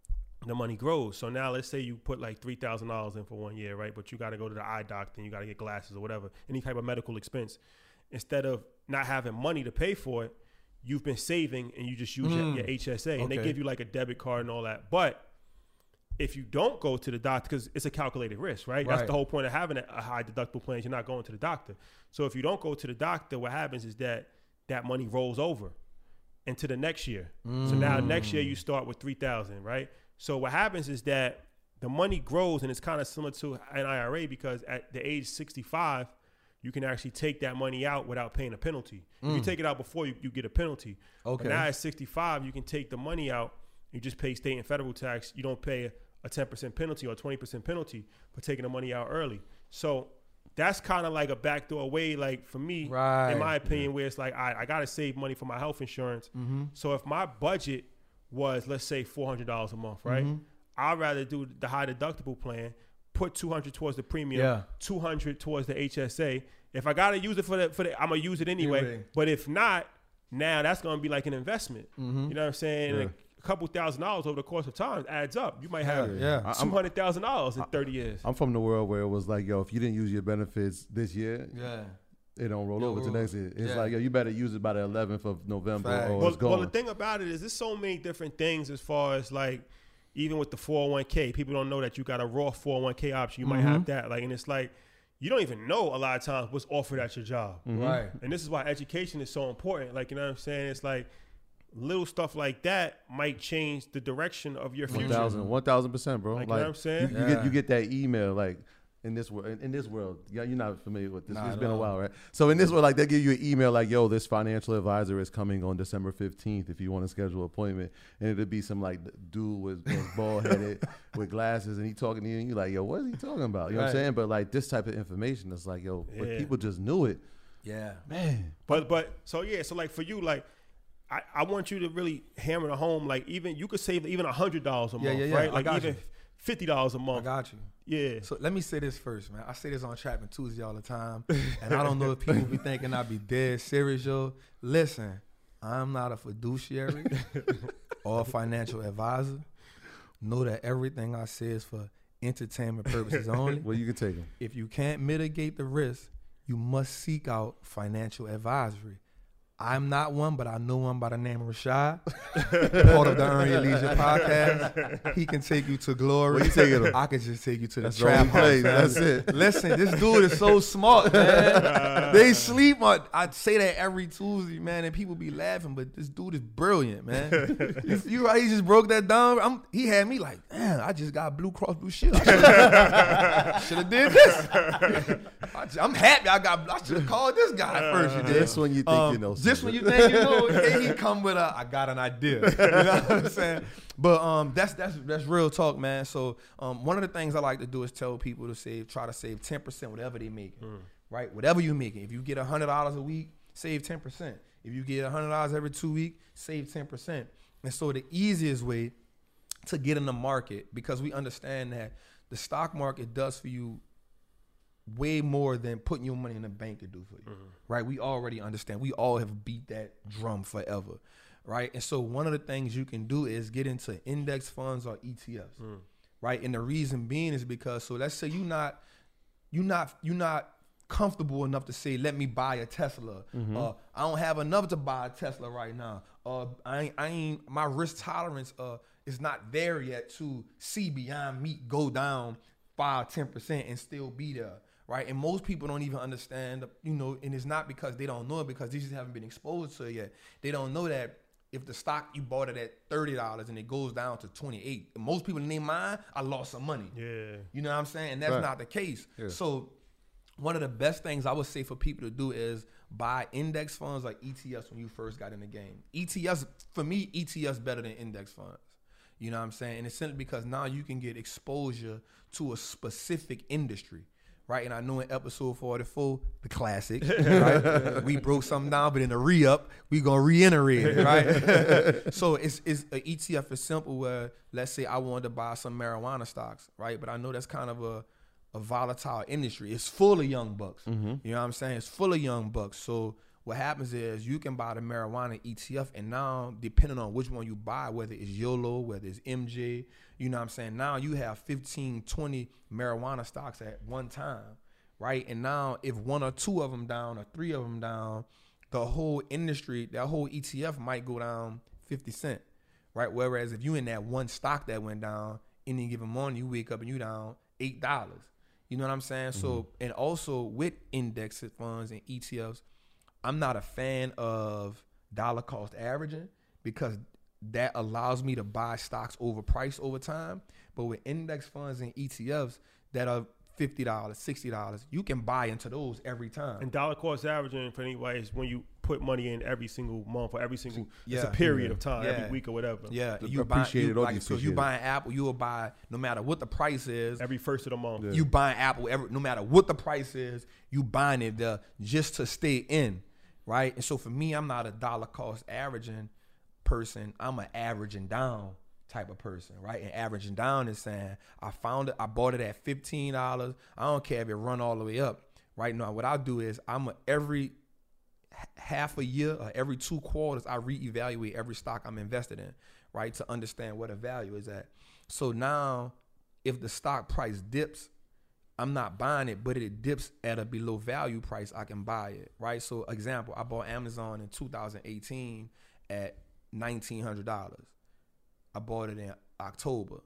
the money grows. So now let's say you put like three thousand dollars in for one year, right? But you got to go to the eye doctor and you got to get glasses or whatever, any type of medical expense. Instead of not having money to pay for it, you've been saving and you just use mm. your, your H S A. And Okay. they give you like a debit card and all that. But if you don't go to the doctor, because it's a calculated risk, right? That's Right. the whole point of having a, a high deductible plan is you're not going to the doctor. So if you don't go to the doctor, what happens is that that money rolls over into the next year. Mm. So now next year you start with three thousand, right? So what happens is that the money grows, and it's kind of similar to an I R A because at the age sixty-five, you can actually take that money out without paying a penalty. Mm. If you take it out before, you, you get a penalty. Okay. But now at sixty-five, you can take the money out. You just pay state and federal tax. You don't pay a, a ten percent penalty or a twenty percent penalty for taking the money out early. So that's kind of like a backdoor way, like for me, Right. in my opinion, where it's like, I, I got to save money for my health insurance. Mm-hmm. So if my budget was, let's say, four hundred dollars a month, right? Mm-hmm. I'd rather do the high deductible plan, put two hundred towards the premium, Yeah. two hundred towards the H S A. If I got to use it for the, for the, I'm going to use it anyway. Anyway. But if not, now that's going to be like an investment. Mm-hmm. You know what I'm saying? Yeah. And a couple thousand dollars over the course of time adds up. You might have Yeah. I- two hundred thousand dollars in thirty years. I'm from the world where it was like, yo, if you didn't use your benefits this year, Yeah. it don't roll Yo, over to roll- next year. It's yeah. like, yo, you better use it by the eleventh of November Fact. or Well, it's gone. well, the thing about it is there's so many different things as far as like, even with the four oh one k, people don't know that you got a raw four oh one k option. You might Mm-hmm. have that. Like, and it's like, you don't even know a lot of times what's offered at your job. Right. And this is why education is so important. Like, you know what I'm saying? It's like little stuff like that might change the direction of your One future. thousand, one thousand percent, bro. Like, Like, you know what I'm saying? You, you Yeah. get you get that email like in this world. In, in this world, yeah, you're not familiar with this. Not It's at been a all. while, right? So in this world, like they give you an email like, "Yo, this financial advisor is coming on December fifteenth. If you want to schedule an appointment," and it'll be some like dude with, with bald headed with glasses, and he talking to you, and you like, "Yo, what is he talking about?" You know what I'm Right. saying? But like this type of information, it's like, yo, but Yeah. people just knew it, Yeah. man. But but so yeah, so like for you, like I, I want you to really hammer the home. Like even you could save even a hundred dollars a Yeah, month, yeah, yeah. right? I Like got even you. fifty dollars a I month. got you. Yeah. So let me say this first, man. I say this on Trapping Tuesday all the time, and I don't know if people be thinking I be dead serious, yo. Listen, I'm not a fiduciary or a financial advisor. Know that everything I say is for entertainment purposes only. Well, you can take them. If you can't mitigate the risk, you must seek out financial advisory. I'm not one, but I know one by the name of Rashad, part of the Earn Your Leisure podcast. He can take you to glory. Where you taking him? I can just take you to the That's all trap he house. plays. man. That's it. Listen, this dude is so smart, man. They sleep on. I say that every Tuesday, man, and people be laughing, but this dude is brilliant, man. you, you right? He just broke that down. I'm, he had me like, man, I just got Blue Cross Blue Shield. I should have did this. I just- I'm happy I got. I should have called this guy first. You did. Just when you think Um, you know Just when something. you think you know, then he come with a, I got an idea. You know what I'm saying? But um, that's that's that's real talk, man. So um, one of the things I like to do is tell people to save, try to save ten percent whatever they make, right? Whatever you making. If you get one hundred dollars a week, save ten percent. If you get one hundred dollars every two weeks, save ten percent. And so the easiest way to get in the market, because we understand that the stock market does for you way more than putting your money in the bank to do for you, right? We already understand. We all have beat that drum forever, right? And so one of the things you can do is get into index funds or E T Fs, right? And the reason being is because, so let's say you're not, you're not, you're not comfortable enough to say, let me buy a Tesla. Uh, I don't have enough to buy a Tesla right now. Uh, I ain't, I ain't, my risk tolerance uh, is not there yet to see Beyond Meat go down five, ten percent and still be there. Right, and most people don't even understand, you know, and it's not because they don't know it, because they just haven't been exposed to it yet. They don't know that if the stock, you bought it at thirty dollars and it goes down to twenty-eight, most people in their mind, I lost some money. Yeah. You know what I'm saying? And that's Right. not the case. Yeah. So one of the best things I would say for people to do is buy index funds like E T Fs when you first got in the game. E T Fs, for me, E T Fs better than index funds. You know what I'm saying? And it's simply because now you can get exposure to a specific industry. Right, and I know in episode forty-four, the classic, right? We broke something down, but in the re-up, we gonna reiterate it, right? So it's it's an E T F is simple where, let's say I wanted to buy some marijuana stocks, right? But I know that's kind of a, a volatile industry. It's full of young bucks. You know what I'm saying? It's full of young bucks. So what happens is you can buy the marijuana E T F, and now depending on which one you buy, whether it's YOLO, whether it's M J, you know what I'm saying? Now you have fifteen, twenty marijuana stocks at one time, right? And now if one or two of them down or three of them down, the whole industry, that whole E T F might go down fifty cent, right? Whereas if you in that one stock that went down, any given morning you wake up and you down eight dollars. You know what I'm saying? Mm-hmm. So, and also with index funds and E T Fs, I'm not a fan of dollar cost averaging because that allows me to buy stocks overpriced over time. But with index funds and E T Fs that are fifty dollars, sixty dollars, you can buy into those every time. And dollar cost averaging for anybody is when you put money in every single month or every single yeah. it's a period yeah. of time, yeah. every week or whatever. Yeah, The you buy appreciated you, or like, so you depreciated. buying Apple, you will buy no matter what the price is. Every first of the month. Yeah. You buying Apple every no matter what the price is, you buying it uh, just to stay in, right? And so for me, I'm not a dollar cost averaging person. I'm an averaging down type of person, right? And averaging down is saying I found it, I bought it at fifteen dollars. I don't care if it run all the way up, right? Now what I do is I'm a, every half a year or every two quarters, I reevaluate every stock I'm invested in, right? To understand where the value is at. So now if the stock price dips, I'm not buying it, but it dips at a below value price, I can buy it, right? So example, I bought Amazon in two thousand eighteen at nineteen hundred dollars. I bought it in October.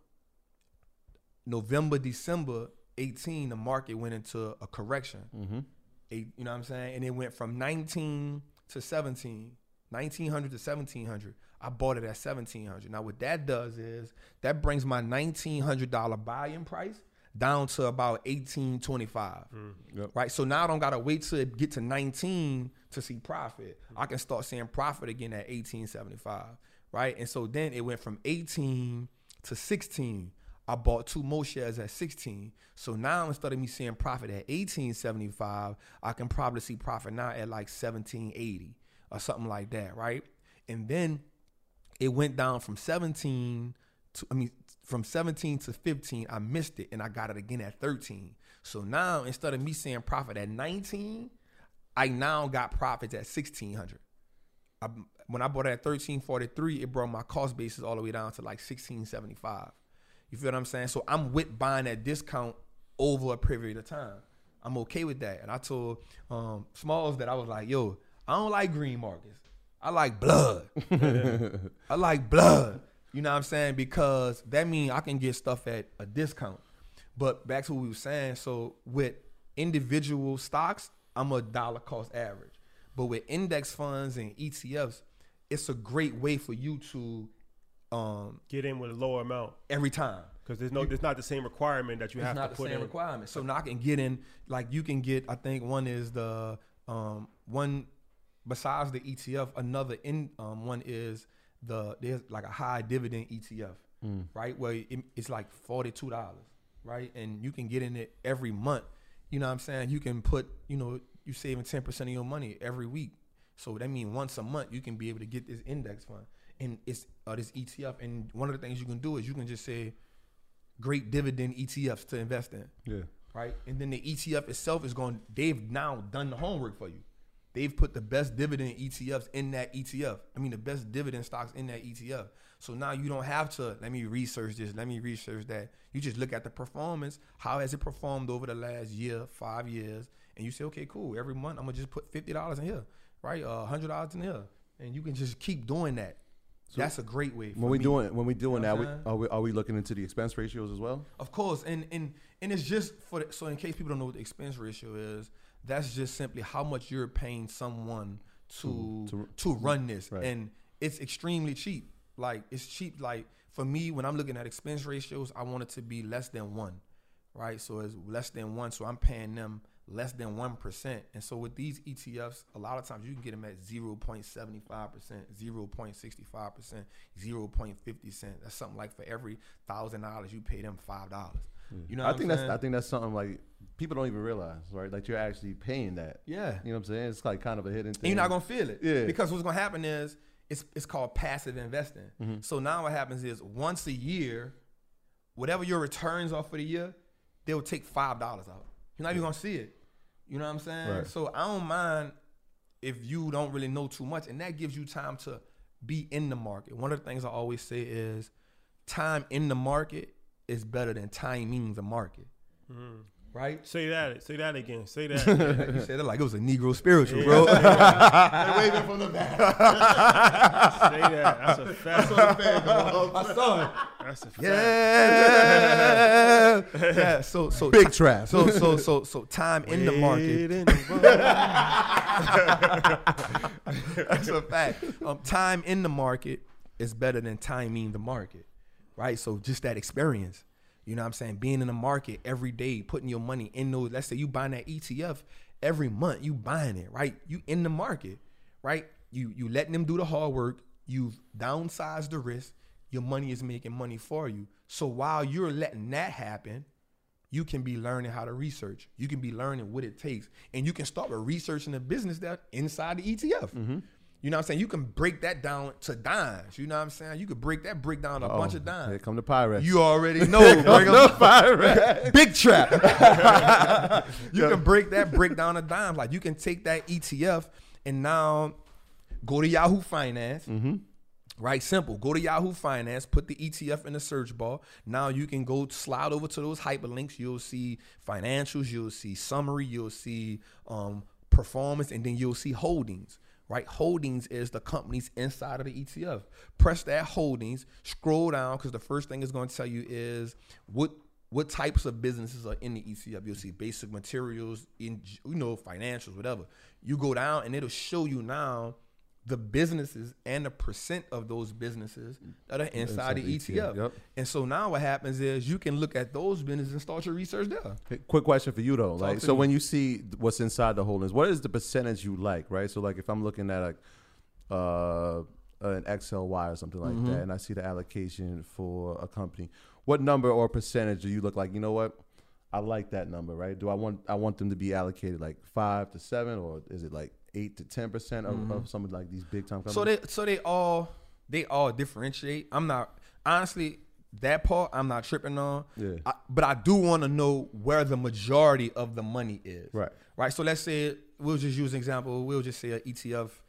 November, December eighteen, the market went into a correction. Mm-hmm. Eight, you know what I'm saying? And it went from nineteen to seventeen, nineteen hundred to seventeen hundred. I bought it at seventeen hundred. Now what that does is that brings my nineteen hundred dollars buy-in price down to about eighteen twenty-five. Mm, yep. Right? So now I don't gotta wait till it get to nineteen to see profit. I can start seeing profit again at eighteen seventy-five. Right? And so then it went from eighteen to sixteen. I bought two more shares at sixteen. So now instead of me seeing profit at eighteen seventy-five, I can probably see profit now at like seventeen eighty or something like that, right? And then it went down from seventeen to, I mean, from seventeen to fifteen, I missed it and I got it again at thirteen. So now instead of me seeing profit at nineteen, I now got profits at sixteen hundred. I, when I bought it at thirteen forty-three, it brought my cost basis all the way down to like sixteen seventy-five. You feel what I'm saying? So I'm with buying that discount over a period of time. I'm okay with that. And I told um, Smalls that I was like, yo, I don't like green markets. I like blood. I like blood. You know what I'm saying? Because that means I can get stuff at a discount. But back to what we were saying, so with individual stocks, I'm a dollar cost average. But with index funds and E T Fs, it's a great way for you to um, get in with a lower amount every time. Because there's no, there's not the same requirement that you have to put in. It's not the same requirement. So now I can get in, like you can get, I think one is the, um, one, besides the E T F, another in um, one is the, there's like a high dividend E T F, mm. right? Where it, it's like forty-two dollars, right? And you can get in it every month. You know what I'm saying? You can put, you know, you saving ten percent of your money every week. So that means once a month you can be able to get this index fund and it's uh, this E T F. And one of the things you can do is you can just say great dividend E T Fs to invest in. Yeah. Right. And then the E T F itself is going, they've now done the homework for you. They've put the best dividend E T Fs in that E T F. I mean, the best dividend stocks in that E T F. So now you don't have to, let me research this, let me research that. You just look at the performance. How has it performed over the last year, five years? And you say, okay, cool. Every month I'm going to just put fifty dollars in here, right? Uh, one hundred dollars in here. And you can just keep doing that. So that's a great way. For when we me. doing when we doing you know that, we, are we are we looking into the expense ratios as well? Of course, and and and it's just for the, so in case people don't know what the expense ratio is, that's just simply how much you're paying someone to to, to, to run this, right. And it's extremely cheap. Like it's cheap. Like for me, when I'm looking at expense ratios, I want it to be less than one, right? So it's less than one, so I'm paying them less than one percent. And so with these E T Fs, a lot of times you can get them at zero point seven five percent, zero point six five percent, zero point five zero cent. That's something like for every one thousand dollars, you pay them five dollars. You know what I think I'm that's saying? I think that's something like people don't even realize, right? Like you're actually paying that. Yeah. You know what I'm saying? It's like kind of a hidden thing. And you're not going to feel it. Yeah. Because what's going to happen is it's it's called passive investing. Mm-hmm. So now what happens is once a year, whatever your returns are for the year, they'll take five dollars out. You're not even going to see it. You know what I'm saying? Right. So I don't mind if you don't really know too much, and that gives you time to be in the market. One of the things I always say is time in the market is better than timing the market. Mm. Right? Say that. Say that again. Say that. You said it like it was a Negro spiritual, yeah, bro. They're waving from the back. Say that. That's a fact. I saw it. That's a fact. Yeah. Yeah. So so big trap. So so so so time in the market. In the That's a fact. Um, time in the market is better than timing the market. Right? So just that experience. You know what I'm saying? Being in the market every day, putting your money in those, let's say you buying that E T F every month, you buying it, right? You in the market, right? You you letting them do the hard work. You've downsized the risk. Your money is making money for you. So while you're letting that happen, you can be learning how to research. You can be learning what it takes. And you can start with researching the business that inside the E T F. Mm-hmm. You know what I'm saying? You can break that down to dimes. You know what I'm saying? You could break that brick down to a Uh-oh. bunch of dimes. Here come the pirates. You already know. Bring the pirates. Big trap. You yeah. can break that brick down to dimes. Like you can take that E T F and now go to Yahoo Finance. Mm-hmm. Right? Simple. Go to Yahoo Finance, put the E T F in the search bar. Now you can go slide over to those hyperlinks. You'll see financials. You'll see summary. You'll see um, performance. And then you'll see holdings. Right? Holdings is the companies inside of the E T F. Press that holdings, scroll down, because the first thing it's going to tell you is what what types of businesses are in the E T F. You'll see basic materials, in you know, financials, whatever. You go down and it'll show you now the businesses and the percent of those businesses that are inside, inside the E T F. Yep. And so now what happens is you can look at those businesses and start your research there. Hey, quick question for you though. Talk like, so me. When you see what's inside the holdings, what is the percentage you like, right? So like if I'm looking at like uh, an X L Y or something like mm-hmm. that, and I see the allocation for a company, what number or percentage do you look like, you know what? I like that number, right? Do I want I want them to be allocated like five to seven, or is it like eight to ten percent of, mm-hmm. of some of like these big time companies? So they so they all they all differentiate. I'm not honestly that part I'm not tripping on. Yeah. I, but I do want to know where the majority of the money is. Right. Right. So let's say we'll just use an example. We'll just say an E T F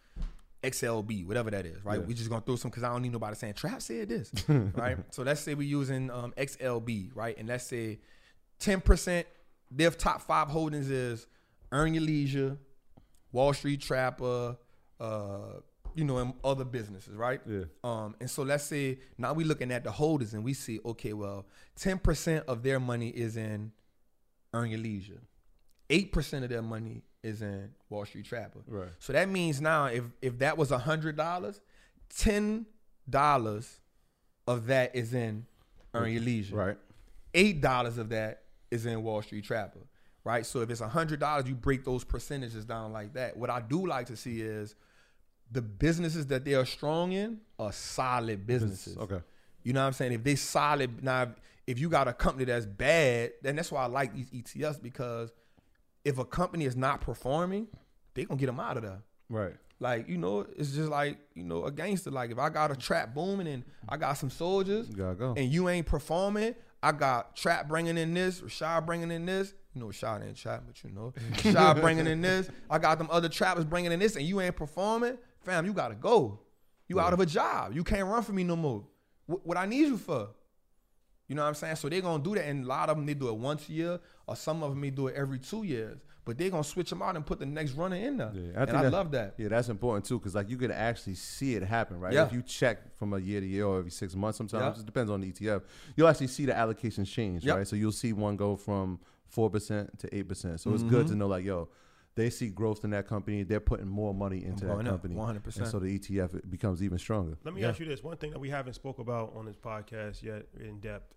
X L B, whatever that is. Right. Yeah. We're just gonna throw some because I don't need nobody saying Trap said this. Right. So let's say we're using um, X L B. Right. And let's say ten percent. Their top five holdings is Earn Your Leisure, Wall Street Trapper, uh, you know, and other businesses, right? Yeah. Um, and so let's say now we're looking at the holders and we see, okay, well, ten percent of their money is in Earn Your Leisure. eight percent of their money is in Wall Street Trapper. Right. So that means now if if that was one hundred dollars, ten dollars of that is in Earn Your Leisure. Right. eight dollars of that is in Wall Street Trapper. Right, so if it's one hundred dollars, you break those percentages down like that. What I do like to see is the businesses that they are strong in are solid businesses. Okay. You know what I'm saying? If they solid, now if you got a company that's bad, then that's why I like these E T Fs, because if a company is not performing, they gonna get them out of there. Right. Like, you know, it's just like, you know, a gangster. Like if I got a trap booming and I got some soldiers, you gotta go. And you ain't performing, I got Trap bringing in this, Rashad bringing in this. You know, Rashad ain't Trap, but you know. Rashad bringing in this. I got them other trappers bringing in this, and you ain't performing. Fam, you got to go. You yeah. out of a job. You can't run for me no more. What, what I need you for? You know what I'm saying? So they're going to do that, and a lot of them, they do it once a year, or some of them, they do it every two years. But they're going to switch them out and put the next runner in there. Yeah, I and I love that. Yeah, that's important, too, because, like, you can actually see it happen, right? Yeah. If you check from a year to year or every six months sometimes, yeah. it depends on the E T F, you'll actually see the allocations change, yep. right? So you'll see one go from four percent to eight percent. So it's mm-hmm. good to know, like, yo, they see growth in that company. They're putting more money into that company. one hundred percent. And so the E T F it becomes even stronger. Let me yeah. ask you this. One thing that we haven't spoke about on this podcast yet in depth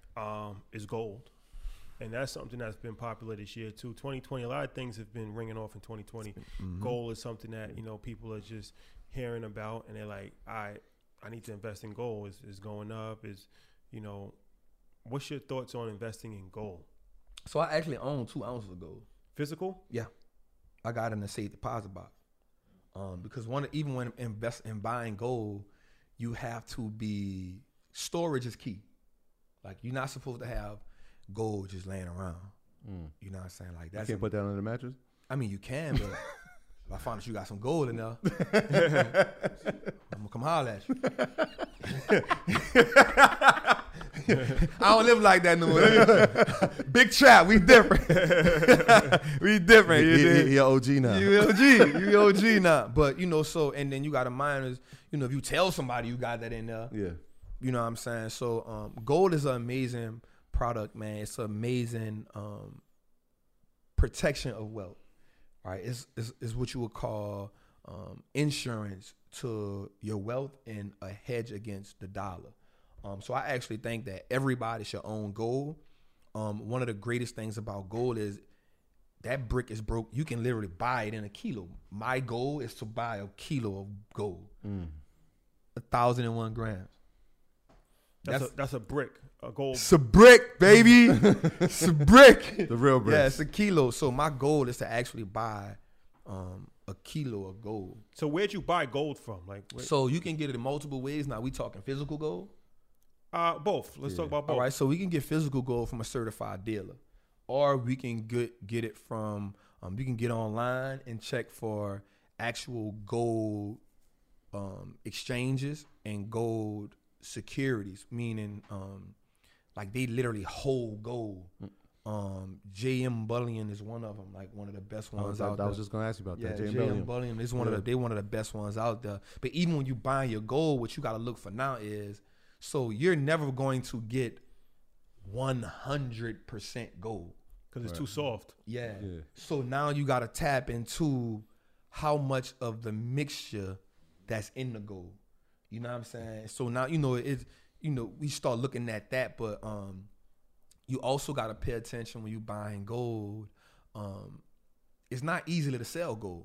um, is gold. And that's something that's been popular this year, too. twenty twenty, a lot of things have been ringing off in twenty twenty. Mm-hmm. Gold is something that, you know, people are just hearing about, and they're like, all right, I need to invest in gold. It's, it's going up. Is, you know, what's your thoughts on investing in gold? So I actually own two ounces of gold. Physical? Yeah. I got it in a safe deposit box. Um, because one, even when invest in buying gold, you have to be, storage is key. Like, you're not supposed to have gold just laying around. Mm. You know what I'm saying? Like, that's you can't a, put that under the mattress? I mean, you can, but I found out you got some gold in there. I'm gonna come holler at you. I don't live like that no more. Big trap, we different. we different. He, he, he O G now. You O G, you O G now. But you know, so and then you got a miners. You know, if you tell somebody you got that in there, Yeah. you know what I'm saying. So um, gold is an amazing product, man. It's an amazing um, protection of wealth, right? It's, it's, it's what you would call um, insurance to your wealth and a hedge against the dollar. Um, so I actually think that everybody should own gold. Um, one of the greatest things about gold is that brick is broke. You can literally buy it in a kilo. My goal is to buy a kilo of gold, mm. a thousand and one grams. That's, That's a, that's a brick, a gold. It's a brick, baby. It's a brick. The real brick. Yeah, it's a kilo. So my goal is to actually buy um, a kilo of gold. So where'd you buy gold from? Like, where? So you can get it in multiple ways. Now we talking physical gold. Uh, both. Let's Yeah. talk about both. All right, so we can get physical gold from a certified dealer, or we can get get it from. Um, you can get online and check for actual gold um, exchanges and gold securities, meaning um, like they literally hold gold. Um, J M Bullion is one of them, like one of the best I ones was, I, out I there. was just gonna ask you about Yeah, that. J M Bullion. Bullion is one Yeah. of the they one of the best ones out there. But even when you buy your gold, what you got to look for now is so you're never going to get one hundred percent gold Because it's too soft. Yeah. Yeah. So now you got to tap into how much of the mixture that's in the gold. You know what I'm saying? So now you know it's you know we start looking at that, but um, you also got to pay attention when you buying gold. Um, it's not easy to sell gold.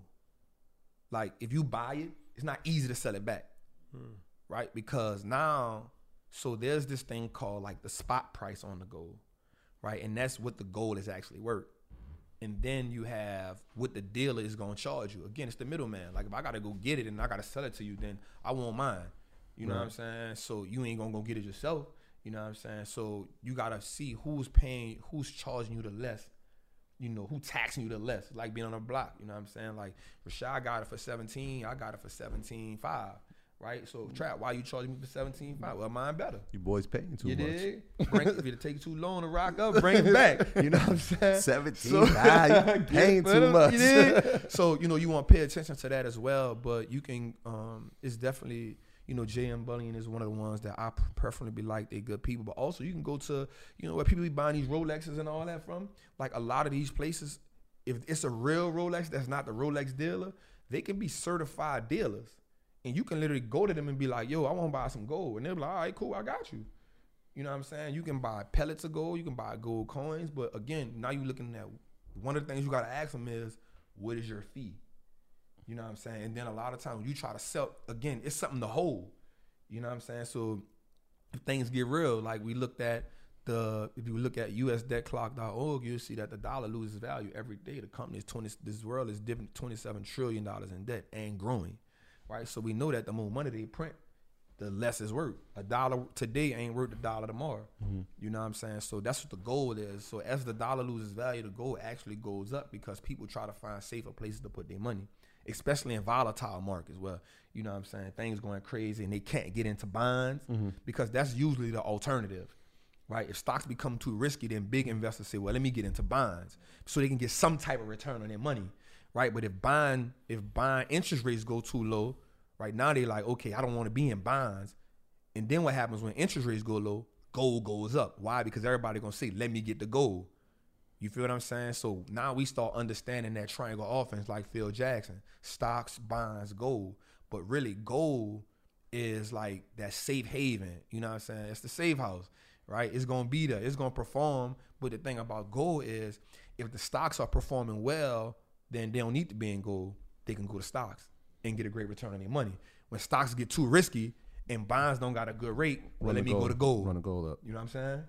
Like if you buy it, it's not easy to sell it back, hmm. right? Because now, so there's this thing called like the spot price on the gold, right? And that's what the gold is actually worth. And then you have what the dealer is gonna charge you. Again, it's the middleman. Like if I gotta go get it and I gotta sell it to you, then I want mine. You know right. what I'm saying? So you ain't gonna go get it yourself. You know what I'm saying? So you gotta see who's paying, who's charging you the less. You know, who taxing you the less. Like being on a block. You know what I'm saying? Like Rashad got it for seventeen, I got it for seventeen five. Right? So Trap, why you charging me for seventeen five? Well, mine better. You boys paying too you much. Dig? Bring, if it take too long to rock up, bring it back. You know what I'm saying? seventeen five, you paying too much. You dig? So, you know, you want to pay attention to that as well, but you can, um, it's definitely, you know, J M Bullion is one of the ones that I preferably be like. They're good people, but also you can go to, you know, where people be buying these Rolexes and all that from. Like a lot of these places, if it's a real Rolex that's not the Rolex dealer, they can be certified dealers. And you can literally go to them and be like, yo, I want to buy some gold. And they'll be like, all right, cool, I got you. You know what I'm saying? You can buy pellets of gold. You can buy gold coins. But again, now you're looking at, one of the things you got to ask them is, what is your fee? You know what I'm saying? And then a lot of times you try to sell, again, it's something to hold. You know what I'm saying? So if things get real, like we looked at the, if you look at U S debt clock dot org, you'll see that the dollar loses value every day. The company is twenty, this world is dipping twenty-seven trillion dollars in debt and growing. Right, so we know that the more money they print, the less it's worth. A dollar today ain't worth a dollar tomorrow. Mm-hmm. You know what I'm saying? So that's what the goal is. So as the dollar loses value, the gold actually goes up because people try to find safer places to put their money, especially in volatile markets where, you know what I'm saying, things going crazy and they can't get into bonds mm-hmm. because that's usually the alternative. Right? If stocks become too risky, then big investors say, well, let me get into bonds so they can get some type of return on their money. Right, but if buying if buying interest rates go too low, right now they're like, okay, I don't want to be in bonds. And then what happens when interest rates go low? Gold goes up. Why? Because everybody gonna say, let me get the gold. You feel what I'm saying? So now we start understanding that triangle offense like Phil Jackson: stocks, bonds, gold. But really, gold is like that safe haven. You know what I'm saying? It's the safe house, right? It's gonna be there. It's gonna perform. But the thing about gold is, if the stocks are performing well, then they don't need to be in gold. They can go to stocks and get a great return on their money. When stocks get too risky and bonds don't got a good rate, well, let me gold, go to gold. Run the gold up. You know what I'm saying?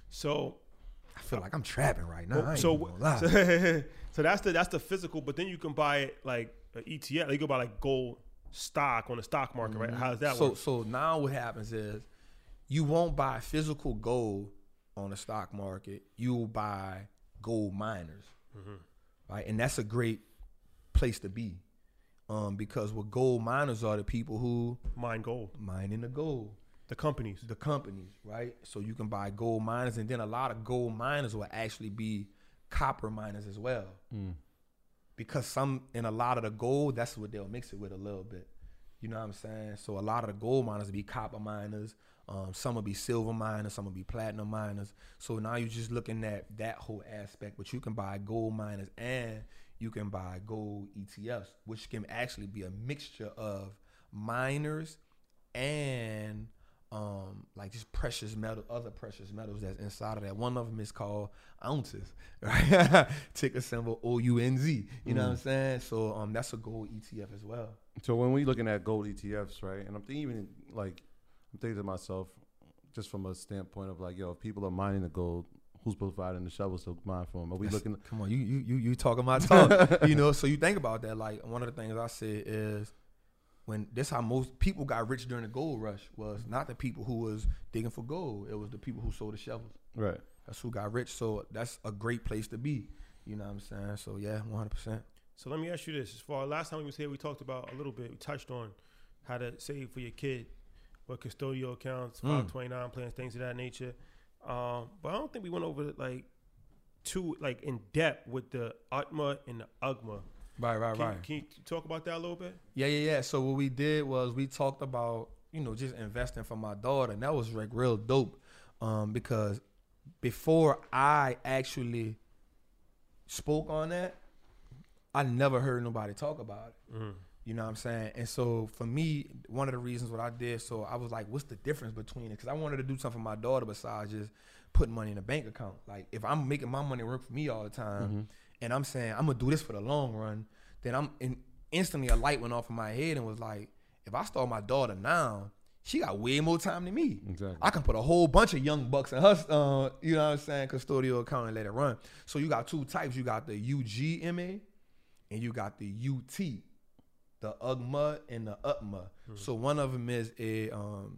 So I feel like I'm trapping right now. I ain't so gonna lie. so, so that's the that's the physical, but then you can buy it like an E T F. Like you can buy like gold stock on the stock market, mm-hmm. right? How does that so, work? So now what happens is you won't buy physical gold on the stock market. You will buy gold miners. Mm-hmm. Right, and that's a great place to be, Um, because what gold miners are the people who Mine gold. mining the gold. The companies. The companies, right? So you can buy gold miners, and then a lot of gold miners will actually be copper miners as well. Mm. Because some, in a lot of the gold, that's what they'll mix it with a little bit. You know what I'm saying? So a lot of the gold miners will be copper miners. Um, some will be silver miners. Some will be platinum miners. So now you're just looking at that whole aspect. But you can buy gold miners and you can buy gold E T Fs, which can actually be a mixture of miners and um, like just precious metal, other precious metals that's inside of that. One of them is called ounces, right? Ticker symbol O U N Z. You know Mm. what I'm saying? So um, that's a gold E T F as well. So when we looking at gold E T Fs, right? And I'm thinking, even like, I'm thinking to myself, just from a standpoint of like, yo, if people are mining the gold, who's providing the shovels to mine for them? Are we That's- looking? Come on, you you you you talking my talk, you know? So you think about that. Like one of the things I said is, when this how most people got rich during the gold rush was not the people who was digging for gold. It was the people who sold the shovels. Right. That's who got rich. So that's a great place to be. You know what I'm saying? So yeah, one hundred percent. So let me ask you this: as far last time we was here, we talked about a little bit. We touched on how to save for your kid, what custodial accounts, five twenty-nine plans, things of that nature. Um, but I don't think we went over like too like in depth with the U T M A and the U G M A. Right, right, Can, right. can you talk about that a little bit? Yeah, yeah, yeah. So what we did was we talked about, you know, just investing for my daughter, and that was like real dope. Um, because before I actually spoke on that, I never heard nobody talk about it. Mm. You know what I'm saying? And so for me, one of the reasons what I did, so I was like, what's the difference between it? Because I wanted to do something for my daughter besides just putting money in a bank account. Like if I'm making my money work for me all the time, Mm-hmm. and I'm saying I'm gonna do this for the long run, then I'm in, instantly a light went off in my head and was like, if I start my daughter now, she got way more time than me. Exactly. I can put a whole bunch of young bucks in her, uh, you know what I'm saying, custodial account and let it run. So you got two types. You got the U G M A and you got the U T, the U G M A and the U T M A. Mm-hmm. So one of them is a um,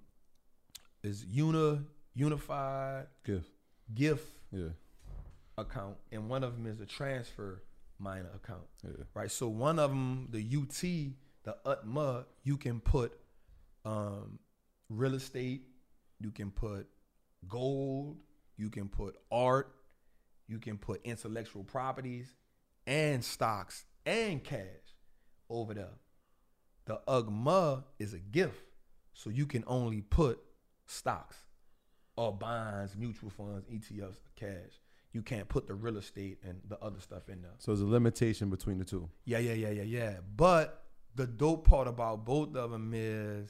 is uni unified Gift. gift Yeah. account, and one of them is a transfer minor account. Yeah. Right. So one of them, the U T, the U T M A, you can put um, real estate, you can put gold, you can put art, you can put intellectual properties and stocks and cash over there. The U G M A is a gift, so you can only put stocks or bonds, mutual funds, E T Fs, cash. You can't put the real estate and the other stuff in there. So there's a limitation between the two. Yeah, yeah, yeah, yeah, yeah. But the dope part about both of them is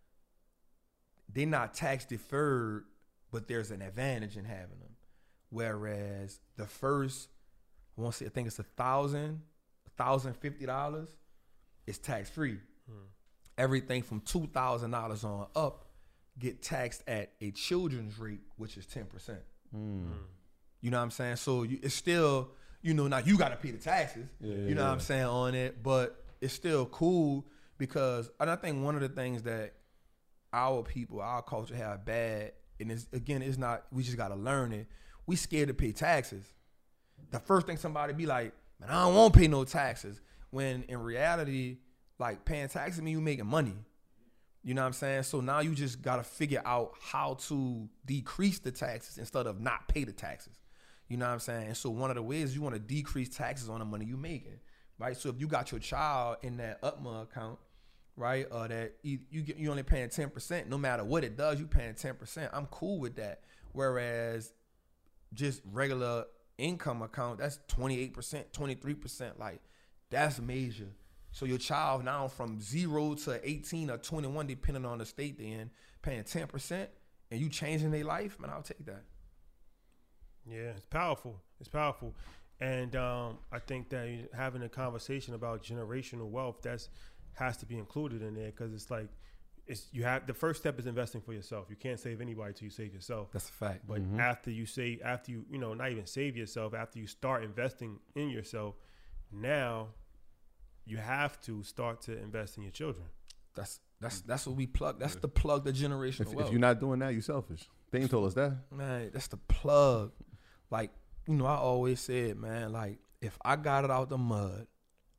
they're not tax deferred, but there's an advantage in having them. Whereas the first, I want to say, I think it's a thousand, a thousand fifty dollars, is tax free. Hmm. Everything from two thousand dollars on up get taxed at a children's rate, which is ten percent. Mm. You know what I'm saying? So you, it's still, you know, now you got to pay the taxes, Yeah, you know yeah. what I'm saying, on it, but it's still cool because, and I think one of the things that our people, our culture have bad, and it's, again, it's not, we just got to learn it. We scared to pay taxes. The first thing somebody be like, man, I don't want to pay no taxes. When in reality, like paying taxes mean you making money. You know what I'm saying? So now you just got to figure out how to decrease the taxes instead of not pay the taxes. You know what I'm saying? And so one of the ways you want to decrease taxes on the money you making, right? So if you got your child in that U T M A account, right, or that you you, get, you only paying ten percent, no matter what it does, you paying ten percent. I'm cool with that. Whereas just regular income account, that's twenty-eight percent, twenty-three percent. Like, that's major. So your child now from zero to eighteen or twenty-one, depending on the state they're in, paying ten percent, and you changing their life, man, I'll take that. Yeah, it's powerful. It's powerful. And um, I think that having a conversation about generational wealth, that's has to be included in there because it's like, it's you have the first step is investing for yourself. You can't save anybody till you save yourself. That's a fact. But Mm-hmm. after you save, after you, you know, not even save yourself, after you start investing in yourself, now you have to start to invest in your children. That's that's that's what we plug. That's the plug, the generational If, wealth. if you're not doing that, you're selfish. They ain't told us that. Man, that's the plug. Like, you know, I always said, man, like, if I got it out the mud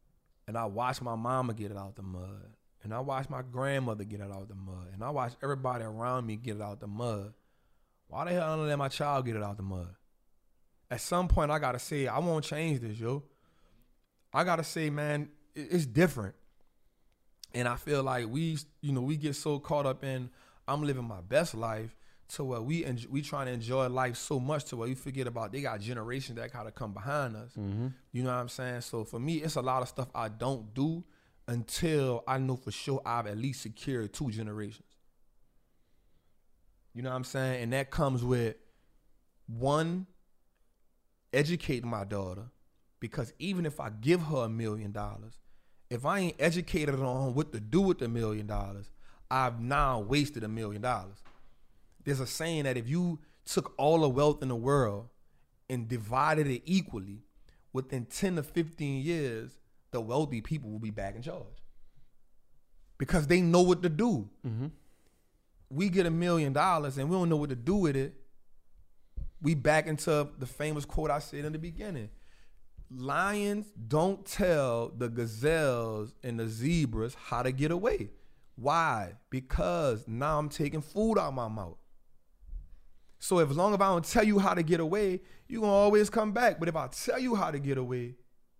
And I watched my mama get it out the mud. And I watched my grandmother get it out the mud. And I watched everybody around me get it out the mud. Why the hell I don't let my child get it out the mud? At some point, I got to say, I won't change this, yo. I got to say, man, it's different. And I feel like we, you know, we get so caught up in, I'm living my best life, to where we enjoy, we trying to enjoy life so much to where we forget about they got generations that gotta come behind us. Mm-hmm. You know what I'm saying? So for me, it's a lot of stuff I don't do until I know for sure I've at least secured two generations. You know what I'm saying? And that comes with, one, educating my daughter, because even if I give her a million dollars, if I ain't educated on what to do with the million dollars, I've now wasted a million dollars. There's a saying that if you took all the wealth in the world and divided it equally, within ten to fifteen years, the wealthy people will be back in charge. Because they know what to do. Mm-hmm. We get a million dollars and we don't know what to do with it. We back into the famous quote I said in the beginning. Lions don't tell the gazelles and the zebras how to get away. Why? Because now I'm taking food out of my mouth. So if, as long as I don't tell you how to get away, you're going to always come back. But if I tell you how to get away,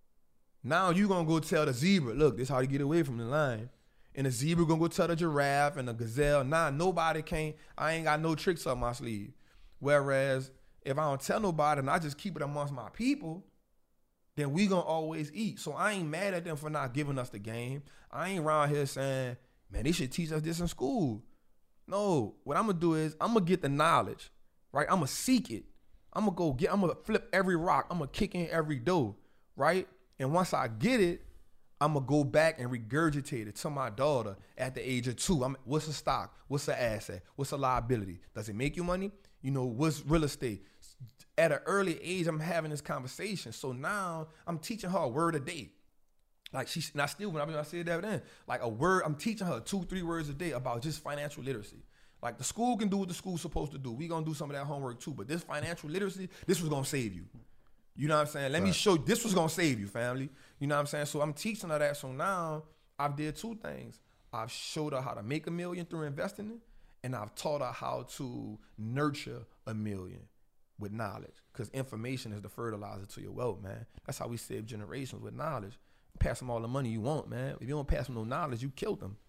now you're going to go tell the zebra, look, this is how to get away from the lion. And the zebra going to go tell the giraffe and the gazelle, nah, nobody can, I ain't got no tricks up my sleeve. Whereas if I don't tell nobody and I just keep it amongst my people, then we going to always eat. So I ain't mad at them for not giving us the game. I ain't around here saying, man, they should teach us this in school. No, what I'm going to do is I'm going to get the knowledge. Right, I'm gonna seek it. I'm gonna go get. I'm gonna flip every rock. I'm gonna kick in every door. Right, and once I get it, I'm gonna go back and regurgitate it to my daughter at the age of two. I'm, what's a stock? What's an asset? What's a liability? Does it make you money? You know, what's real estate? At an early age, I'm having this conversation. So now I'm teaching her a word a day. Like she, and I still when I, mean, I said that then, like a word. I'm teaching her two, three words a day about just financial literacy. Like the school can do what the school's supposed to do. We gonna do some of that homework too. But this financial literacy, this was gonna save you. You know what I'm saying? Let right. me show you, this was gonna save you, family. You know what I'm saying? So I'm teaching her that. So now I've did two things. I've showed her how to make a million through investing it, and I've taught her how to nurture a million with knowledge. Because information is the fertilizer to your wealth, man. That's how we save generations, with knowledge. Pass them all the money you want, man. If you don't pass them no knowledge, you killed them.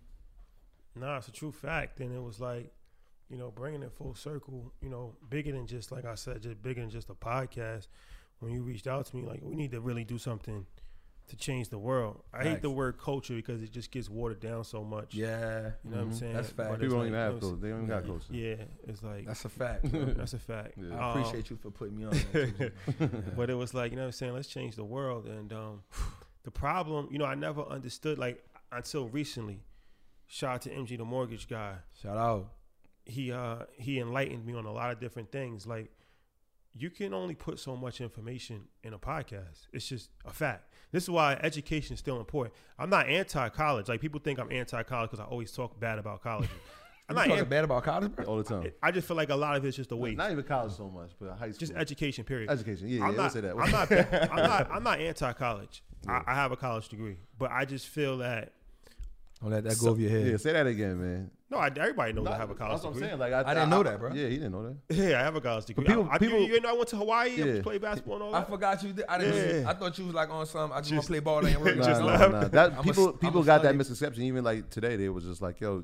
Nah, it's a true fact. And it was like, you know, bringing it full circle, you know, bigger than just, like I said, just bigger than just a podcast. When you reached out to me, like, we need to really do something to change the world. I Facts. hate the word culture because it just gets watered down so much. Yeah. You know mm-hmm. what I'm saying? That's fact. People don't like, even have culture. They don't even got culture. Yeah. It's like. That's a fact. That's a fact. Yeah. I appreciate um, you for putting me on that. yeah. But it was like, you know what I'm saying? Let's change the world. And um, the problem, you know, I never understood, like, until recently. Shout out to M G, the mortgage guy. Shout out. He uh he enlightened me on a lot of different things. Like, you can only put so much information in a podcast. It's just a fact. This is why education is still important. I'm not anti-college. Like, people think I'm anti-college because I always talk bad about college. I'm you not talking an- bad about college, bro? All the time. I just feel like a lot of it's just a waste. Not even college so much, but high school. Just education, period. Education, yeah, I'm yeah, not, let's say that. I'm not, I'm not, I'm not anti-college. Yeah. I, I have a college degree, but I just feel that. Don't let that so, go over your head. Yeah, say that again, man. No, I, everybody knows no, I have a college that's degree. That's what I'm saying. Like, I, I didn't I, know that, bro. Yeah, he didn't know that. Yeah, I have a college degree. People, I, people, you, you know, I went to Hawaii yeah. and played basketball and all that. I forgot you did. I didn't. Yeah. I thought you was like on some. I just, just want to play ball and work. Nah, just nah, left. nah. That, people a, people got that misconception. Even like today, they was just like, yo,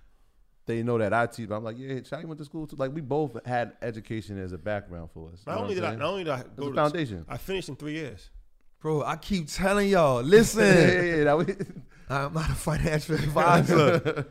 they know that I teach. But I'm like, yeah, Shaggy went to school too. Like, we both had education as a background for us. Not only did I, not only did I go to foundation. I finished in three years. Bro, I keep telling y'all, listen. yeah, yeah, yeah, that was, I'm not a financial advisor.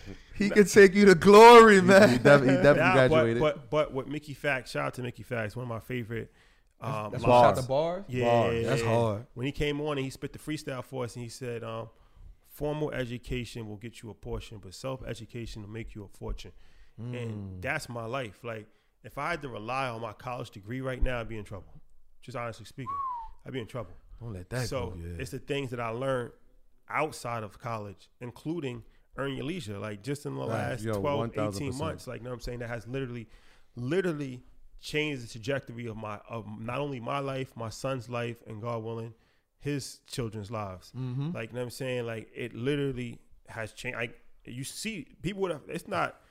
He can take you to glory, man. He, he definitely, he definitely nah, graduated. But, but but with Mickey Fax, shout out to Mickey Fax, one of my favorite. Um, that's bars. what shot the bars. Yeah, bars. That's hard. When he came on and he spit the freestyle for us, and he said, um, "Formal education will get you a portion, but self-education will make you a fortune." Mm. And that's my life. Like, if I had to rely on my college degree right now, I'd be in trouble. Just honestly speaking, I'd be in trouble. Don't let that so go. So it's the things that I learned outside of college, including Earn Your Leisure. Like, just in the right. last Yo, twelve, eighteen months, like, you know what I'm saying, that has literally, literally changed the trajectory of my, of not only my life, my son's life, and God willing, his children's lives. Mm-hmm. Like, you know what I'm saying? Like, it literally has changed. Like, you see, people would have, it's not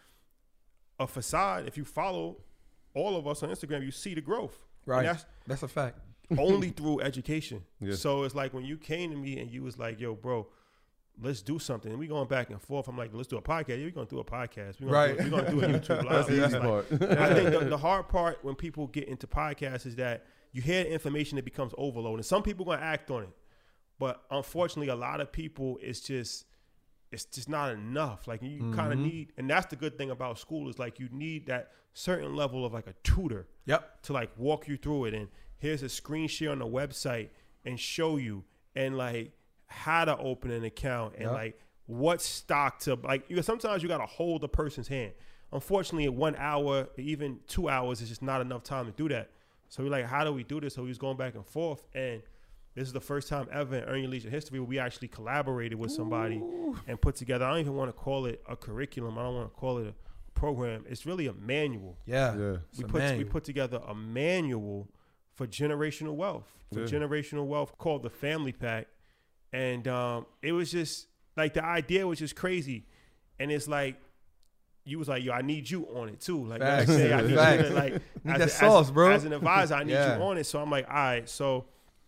a facade. If you follow all of us on Instagram, you see the growth. Right. And that's That's a fact. only through education. Yeah. So it's like when you came to me and you was like, yo, bro, let's do something. And we going back and forth. I'm like, let's do a podcast. Yeah, we're going to do a podcast. We're Right. We're going to do a YouTube live. That's the easy Like, part. I think the, the hard part when people get into podcasts is that you hear information that becomes overload. And some people going to act on it. But unfortunately, a lot of people, it's just, it's just not enough. Like you mm-hmm. kind of need, and that's the good thing about school is like you need that certain level of like a tutor. Yep. To like walk you through it. And here's a screen share on the website and show you and like how to open an account and yep. like what stock to like. You sometimes you got to hold a person's hand. Unfortunately, in one hour, even two hours is just not enough time to do that. So we're like, how do we do this? So we was going back and forth, and this is the first time ever in Earn Your Leisure history where we actually collaborated with somebody Ooh. and put together. I don't even want to call it a curriculum. I don't want to call it a program. It's really a manual. Yeah, yeah. We put manual. we put together a manual for generational wealth, for yeah. generational wealth called the Family Pack, and um, it was just like the idea was just crazy, and it's like. You was like, yo, I need you on it too. Like, Facts. I say, I need Facts. you to like, need as, that a, sauce, as, bro. as an advisor, I need yeah. you on it. So I'm like, all right. So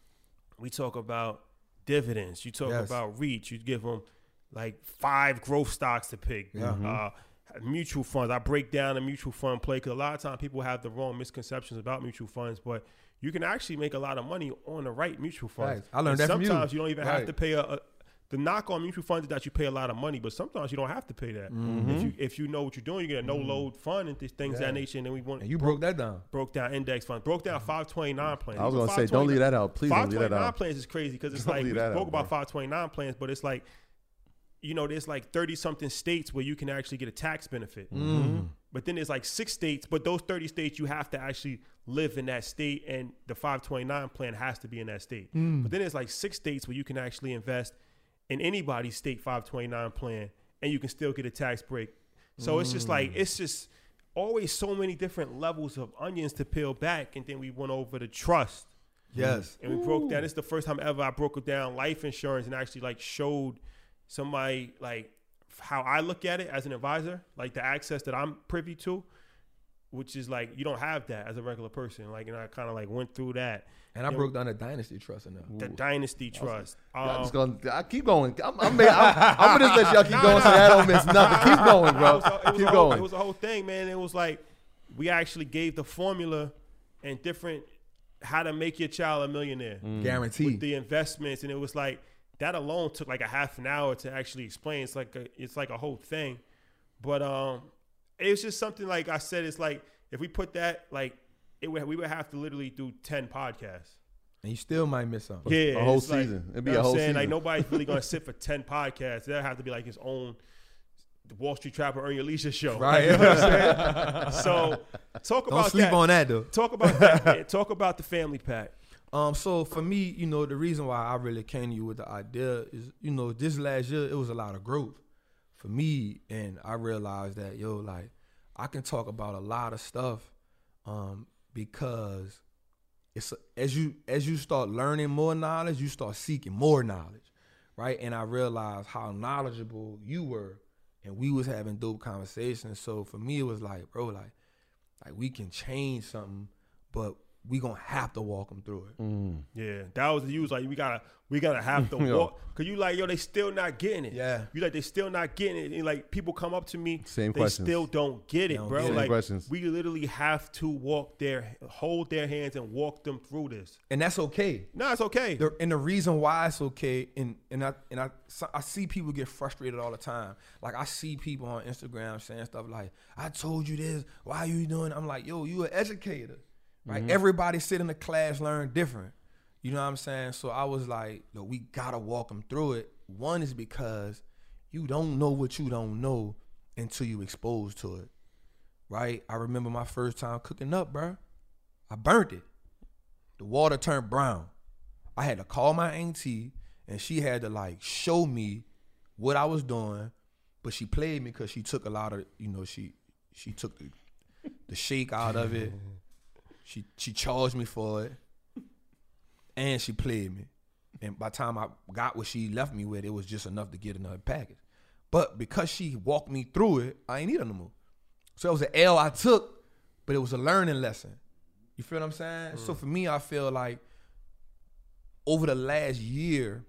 we talk about dividends. You talk yes. about reach. You give them like five growth stocks to pick. Yeah. Uh, mutual funds. I break down a mutual fund play because a lot of times people have the wrong misconceptions about mutual funds, but you can actually make a lot of money on the right mutual funds. Right. I learned and that from you. Sometimes you don't even right. have to pay a, a the knock on mutual funds is that you pay a lot of money, but sometimes you don't have to pay that. Mm-hmm. If you if you know what you're doing, you get a no load fund and th- things yeah. that nature. And then we want and you broke that down. Broke down index funds, broke down five twenty-nine plans. I was gonna say, don't leave that out, please. Don't leave that five twenty-nine out. plans is crazy because it's Don't like we leave that spoke out, about bro. five twenty-nine plans, but it's like, you know, there's like thirty something states where you can actually get a tax benefit. Mm. But then there's like six states, but those thirty states you have to actually live in that state, and the five twenty-nine plan has to be in that state. Mm. But then there's like six states where you can actually invest in anybody's state five twenty-nine plan, and you can still get a tax break. So mm. it's just like, it's just always so many different levels of onions to peel back. And then we went over the trust. Yes. And we Ooh. broke down, it's the first time ever I broke it down life insurance and actually like showed somebody like how I look at it as an advisor, like the access that I'm privy to, which is like, you don't have that as a regular person. Like, and I kind of like went through that. And I you broke know, down the dynasty trust in there. the dynasty trust. Um, I'm just gonna I keep going. I'm, I'm, I'm, I'm gonna just let y'all keep Nah, going nah. so I don't miss nothing. Keep going, bro. It was a, it was keep a whole, going. It was a whole thing, man. It was like we actually gave the formula and different how to make your child a millionaire. Mm. Guaranteed. With the investments, and it was like that alone took like a half an hour to actually explain. It's like a, it's like a whole thing, but um, it was just something like I said. It's like if we put that like it would we would have to literally do ten podcasts. And you still might miss something. Yeah, a whole it's like, season. It'd be you know a what I'm whole saying? season. Like nobody's really gonna sit for ten podcasts. That'll have to be like his own Wall Street Trapper Earn Your Leisure show. Right. Like, you know what I'm saying? So talk Don't about sleep that. on that, though. Talk about that. Man. Talk about the family pack. Um, so for me, you know, the reason why I really came to you with the idea is, you know, this last year, it was a lot of growth for me. And I realized that, yo, like, I can talk about a lot of stuff um, because it's as you as you start learning more knowledge, you start seeking more knowledge, right? And I realized how knowledgeable you were, and we was having dope conversations. So for me, it was like, bro, like, like we can change something, but we gonna have to walk them through it. Mm. Yeah, that was you was like we gotta we gotta have to Yo. walk because you like yo they still not getting it. Yeah. you like they still not getting it. And like people come up to me, Same they questions. still don't get They it, don't bro. get it. Like Same questions. we literally have to walk their hold their hands and walk them through this. And that's okay. No, it's okay. The, and the reason why it's okay, and and I and I so- I see people get frustrated all the time. Like I see people on Instagram saying stuff like, "I told you this. Why are you doing?" I'm like, "Yo, you an educator, right? Mm-hmm. Everybody sit in the class, learn different. You know what I'm saying?" So I was like, "Look, we gotta walk them through it." One is because you don't know what you don't know until you exposed to it, right? I remember my first time cooking up, bro. I burnt it. The water turned brown. I had to call my auntie, and she had to like show me what I was doing, but she played me because she took a lot of, you know, she she took the, the shake out of it. She she charged me for it, and she played me. And by the time I got what she left me with, it was just enough to get another package. But because she walked me through it, I ain't need her no more. So it was an L I took, but it was a learning lesson. You feel what I'm saying? Mm. So for me, I feel like over the last year,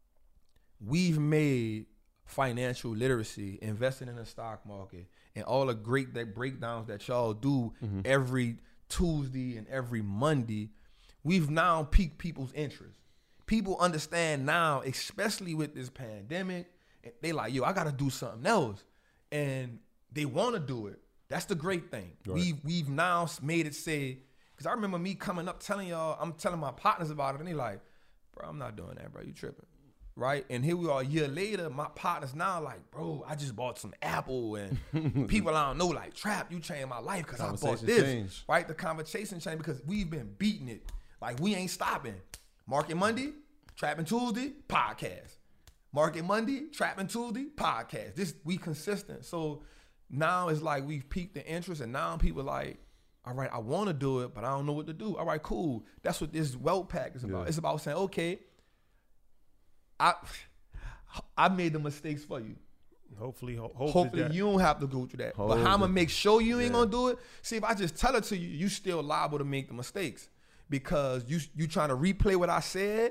we've made financial literacy, investing in the stock market, and all the great that breakdowns that y'all do mm-hmm. every Tuesday and every Monday, we've now piqued people's interest. People understand now, especially with this pandemic, they like, yo, I gotta do something else. And they wanna do it. That's the great thing. Right. We've, we've now made it say, because I remember me coming up telling y'all, I'm telling my partners about it, and they like, bro, I'm not doing that, bro, you tripping. Right? And here we are a year later, my partners now like, bro, I just bought some Apple, and people I don't know like, Trap, you changed my life because I bought this. Changed. Right? The conversation changed because we've been beating it. Like, we ain't stopping. Market Monday, Trapping Tuesday, podcast. Market Monday, Trapping Tuesday, podcast. This, we consistent. So now it's like we've piqued the interest, and now people like, all right, I want to do it, but I don't know what to do. All right, cool. That's what this Wealth Pack is about. Yeah. It's about saying, okay, I I made the mistakes for you. Hopefully, ho- hopefully, hopefully you don't have to go through that. Hold but how I'm gonna make sure you ain't yeah. gonna do it? See, if I just tell it to you, you still liable to make the mistakes because you you trying to replay what I said,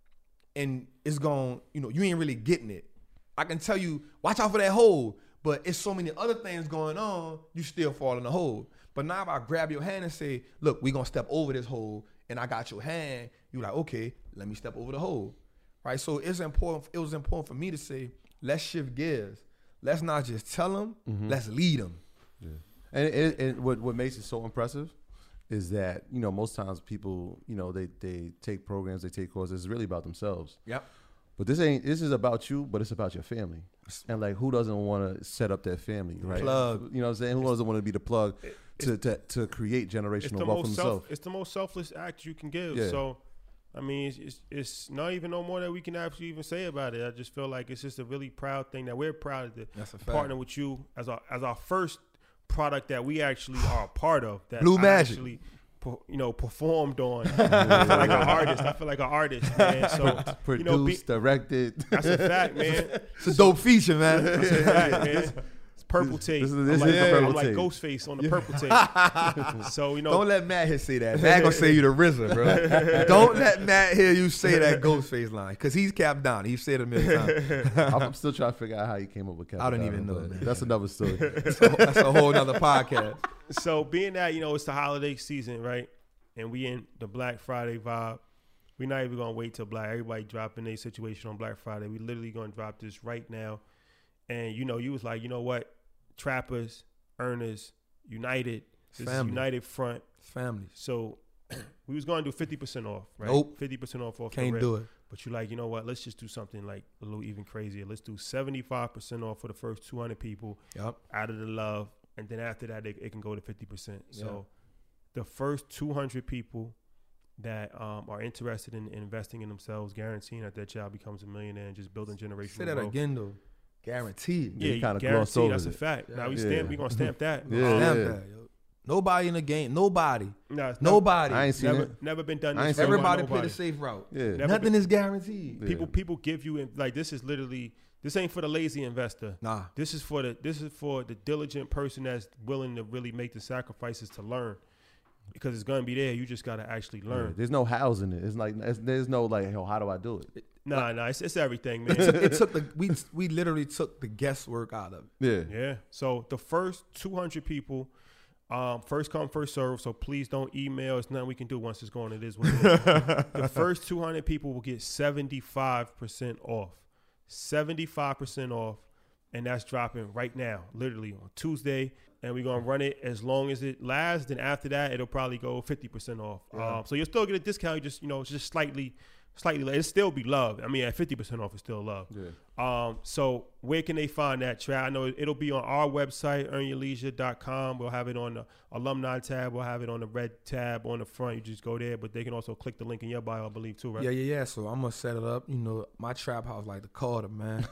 and it's going, you know, you ain't really getting it. I can tell you, watch out for that hole, but it's so many other things going on, you still fall in the hole. But now if I grab your hand and say, look, we gonna step over this hole, and I got your hand, you like, okay, let me step over the hole. Right, so it's important. It was important for me to say, let's shift gears. Let's not just tell them. Mm-hmm. Let's lead them. Yeah. And, and, and what what makes it so impressive is that, you know, most times people, you know, they they take programs, they take courses. It's really about themselves. Yep. But this ain't. This is about you, but it's about your family. And like, who doesn't want to set up their family, right? Plug. You know what I'm saying? Who doesn't want to be the plug to to, to create generational wealth for themselves? It's the most selfless act you can give. Yeah. So. I mean, it's, it's it's not even no more that we can actually even say about it. I just feel like it's just a really proud thing that we're proud to partner with you as our as our first product that we actually are a part of. That Blue I Magic. Actually, you know, performed on. I feel like an artist. I feel like an artist, man. So produced, you know, be, directed. That's a fact, man. It's a dope feature, man. That's a fact, man. Purple tape. This is, this I'm, like, yeah, I'm like Ghostface on the yeah. purple tape. So, you know. Don't let Matt here say that. Matt gonna say you the R Z A, bro. Don't let Matt hear you say that Ghostface line. Because he's Cap Down. He's said it a million times. I'm still trying to figure out how he came up with Cap Down. I don't even know, man. That's another story. That's a, that's a whole nother podcast. So, being that, you know, it's the holiday season, right? And we in the Black Friday vibe. We're not even going to wait till Black. Everybody dropping their situation on Black Friday. We literally going to drop this right now. And, you know, you was like, you know what? Trappers, earners, united. This is United Front. Family. So we was going to do fifty percent off, right? Nope. fifty percent off off Can't the rip. do it. But you like, you know what? Let's just do something like a little even crazier. Let's do seventy-five percent off for the first two hundred people yep. out of the love. And then after that, it, it can go to fifty percent. So yep. the first two hundred people that um, are interested in, in investing in themselves, guaranteeing that their child becomes a millionaire and just building generational Say that growth. again, though. Guaranteed. Yeah, you kind of guaranteed. over That's it. a fact. Yeah. Now we yeah. stamp. We gonna stamp that. Yeah, um, Stamp yeah. that, yo. Nobody in the game. Nobody. No, it's nobody. I ain't seen never, it. never been done. I ain't This seen way by Everybody nobody. play the safe route. Yeah. Never Nothing been- is guaranteed. Yeah. People people give you like this is literally this ain't for the lazy investor. Nah. This is for the this is for the diligent person that's willing to really make the sacrifices to learn. Because it's gonna be there. You just gotta actually learn. Yeah, there's no hows in it. It's like it's, there's no like, oh, how do I do it? Nah, like, nah, it's, it's everything, man. It took, it took the we we literally took the guesswork out of it. Yeah. Yeah. So the first two hundred people, um, first come, first serve. So please don't email. It's nothing we can do once it's gone. It is what it is. The first two hundred people will get seventy-five percent off. seventy-five percent off. And that's dropping right now, literally on Tuesday. And we're going to run it as long as it lasts. Then after that, it'll probably go fifty percent off. Yeah. Um, so you'll still get a discount, just, you know, just slightly Slightly less. It'll still be love. I mean, at fifty percent off, it's still love. Yeah. Um, so where can they find that, Trap? I know it'll be on our website, earn your leisure dot com. We'll have it on the alumni tab. We'll have it on the red tab on the front. You just go there, but they can also click the link in your bio, I believe, too, right? Yeah, yeah, yeah. So I'm going to set it up. You know, my trap house like the Carter, man.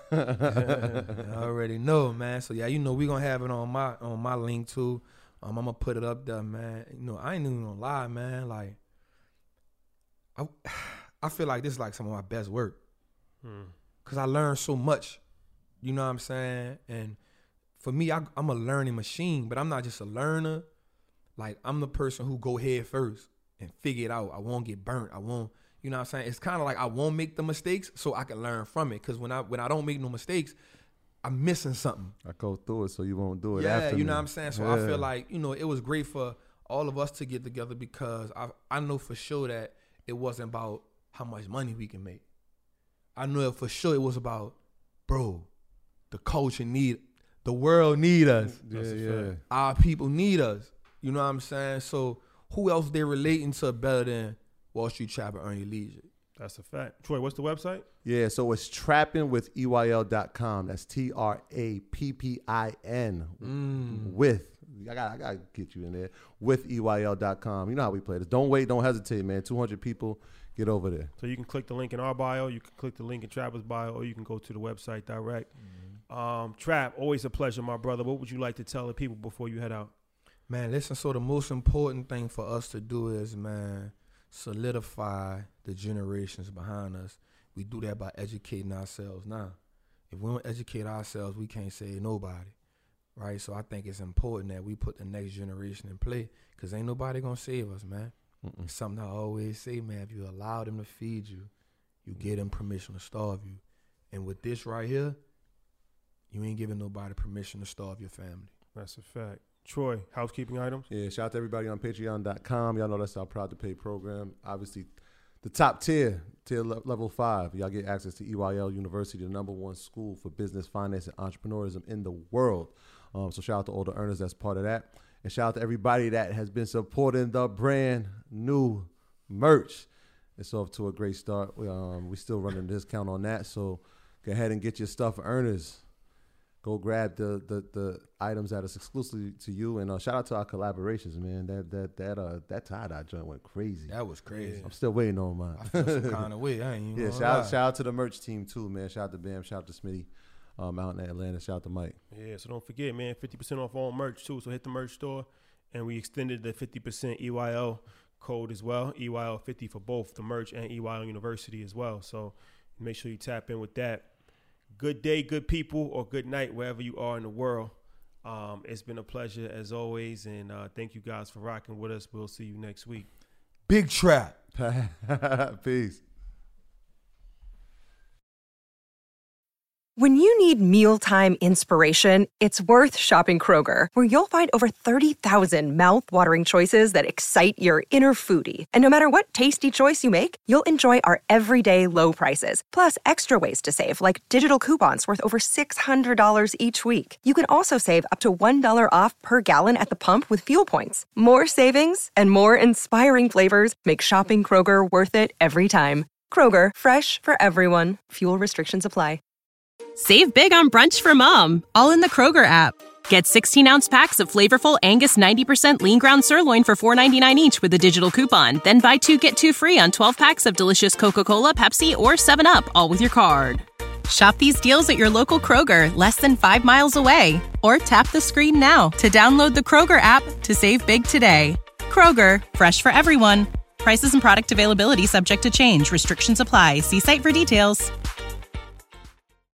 I already know, man. So, yeah, you know, we're going to have it on my on my link, too. Um, I'm going to put it up there, man. You know, I ain't even going to lie, man. Like, I... I feel like this is like some of my best work. Hmm. Cause I learned so much. You know what I'm saying? And for me, I, I'm a learning machine, but I'm not just a learner. Like, I'm the person who go head first and figure it out. I won't get burnt. I won't, you know what I'm saying? It's kind of like I won't make the mistakes so I can learn from it. Because when I when I don't make no mistakes, I'm missing something. I go through it so you won't do it yeah, after you me. know what I'm saying? So yeah. I feel like, you know, it was great for all of us to get together because I I know for sure that it wasn't about how much money we can make. I know for sure it was about, bro, the culture need, the world need us. Yeah, yeah. Our people need us. You know what I'm saying? So who else they relating to better than Wall Street Trapper, Earn Your Leisure? That's a fact. Troy, what's the website? Yeah, so it's trapping with E Y L dot com. That's T R A P P I N Mm. with. I got I got to get you in there. With E Y L dot com. You know how we play this. Don't wait. Don't hesitate, man. two hundred people. Get over there. So you can click the link in our bio. You can click the link in Trapper's bio, or you can go to the website direct. Mm-hmm. Um, Trap, always a pleasure, my brother. What would you like to tell the people before you head out? Man, listen, so the most important thing for us to do is, man, solidify the generations behind us. We do that by educating ourselves now. If we don't educate ourselves, we can't save nobody, right? So I think it's important that we put the next generation in play because ain't nobody going to save us, man. Mm-mm. It's something I always say, man, if you allow them to feed you, you give them permission to starve you. And with this right here, you ain't giving nobody permission to starve your family. That's a fact. Troy, housekeeping items? Yeah, shout out to everybody on patreon dot com. Y'all know that's our Proud to Pay program. Obviously, the top tier, tier le- level five. Y'all get access to E Y L University, the number one school for business, finance, and entrepreneurism in the world. Um, so shout out to all the earners that's part of that. And shout out to everybody that has been supporting the brand new merch. It's off to a great start. We, um, we still running a discount on that. So go ahead and get your stuff, earners. Go grab the, the the items that is exclusively to you, and uh, shout out to our collaborations, man. That that that uh that tie dye joint went crazy. That was crazy. I'm still waiting on mine. I feel some kind of way. I ain't even yeah. gonna Shout lie. out, shout out to the merch team too, man. Shout out to Bam. Shout out to Smitty, um, out in Atlanta. Shout out to Mike. Yeah. So don't forget, man, fifty percent off all merch too. So hit the merch store, and we extended the fifty percent E Y L code as well. E Y L fifty for both the merch and E Y L University as well. So make sure you tap in with that. Good day, good people, or good night, wherever you are in the world. Um, it's been a pleasure as always, and uh, thank you guys for rocking with us. We'll see you next week. Big Trap. Peace. When you need mealtime inspiration, it's worth shopping Kroger, where you'll find over thirty thousand mouth-watering choices that excite your inner foodie. And no matter what tasty choice you make, you'll enjoy our everyday low prices, plus extra ways to save, like digital coupons worth over six hundred dollars each week. You can also save up to one dollar off per gallon at the pump with fuel points. More savings and more inspiring flavors make shopping Kroger worth it every time. Kroger, fresh for everyone. Fuel restrictions apply. Save big on brunch for mom, all in the Kroger app. Get sixteen-ounce packs of flavorful Angus ninety percent lean ground sirloin for four ninety-nine each with a digital coupon. Then buy two, get two free on twelve packs of delicious Coca-Cola, Pepsi, or seven up, all with your card. Shop these deals at your local Kroger, less than five miles away. Or tap the screen now to download the Kroger app to save big today. Kroger, fresh for everyone. Prices and product availability subject to change. Restrictions apply. See site for details.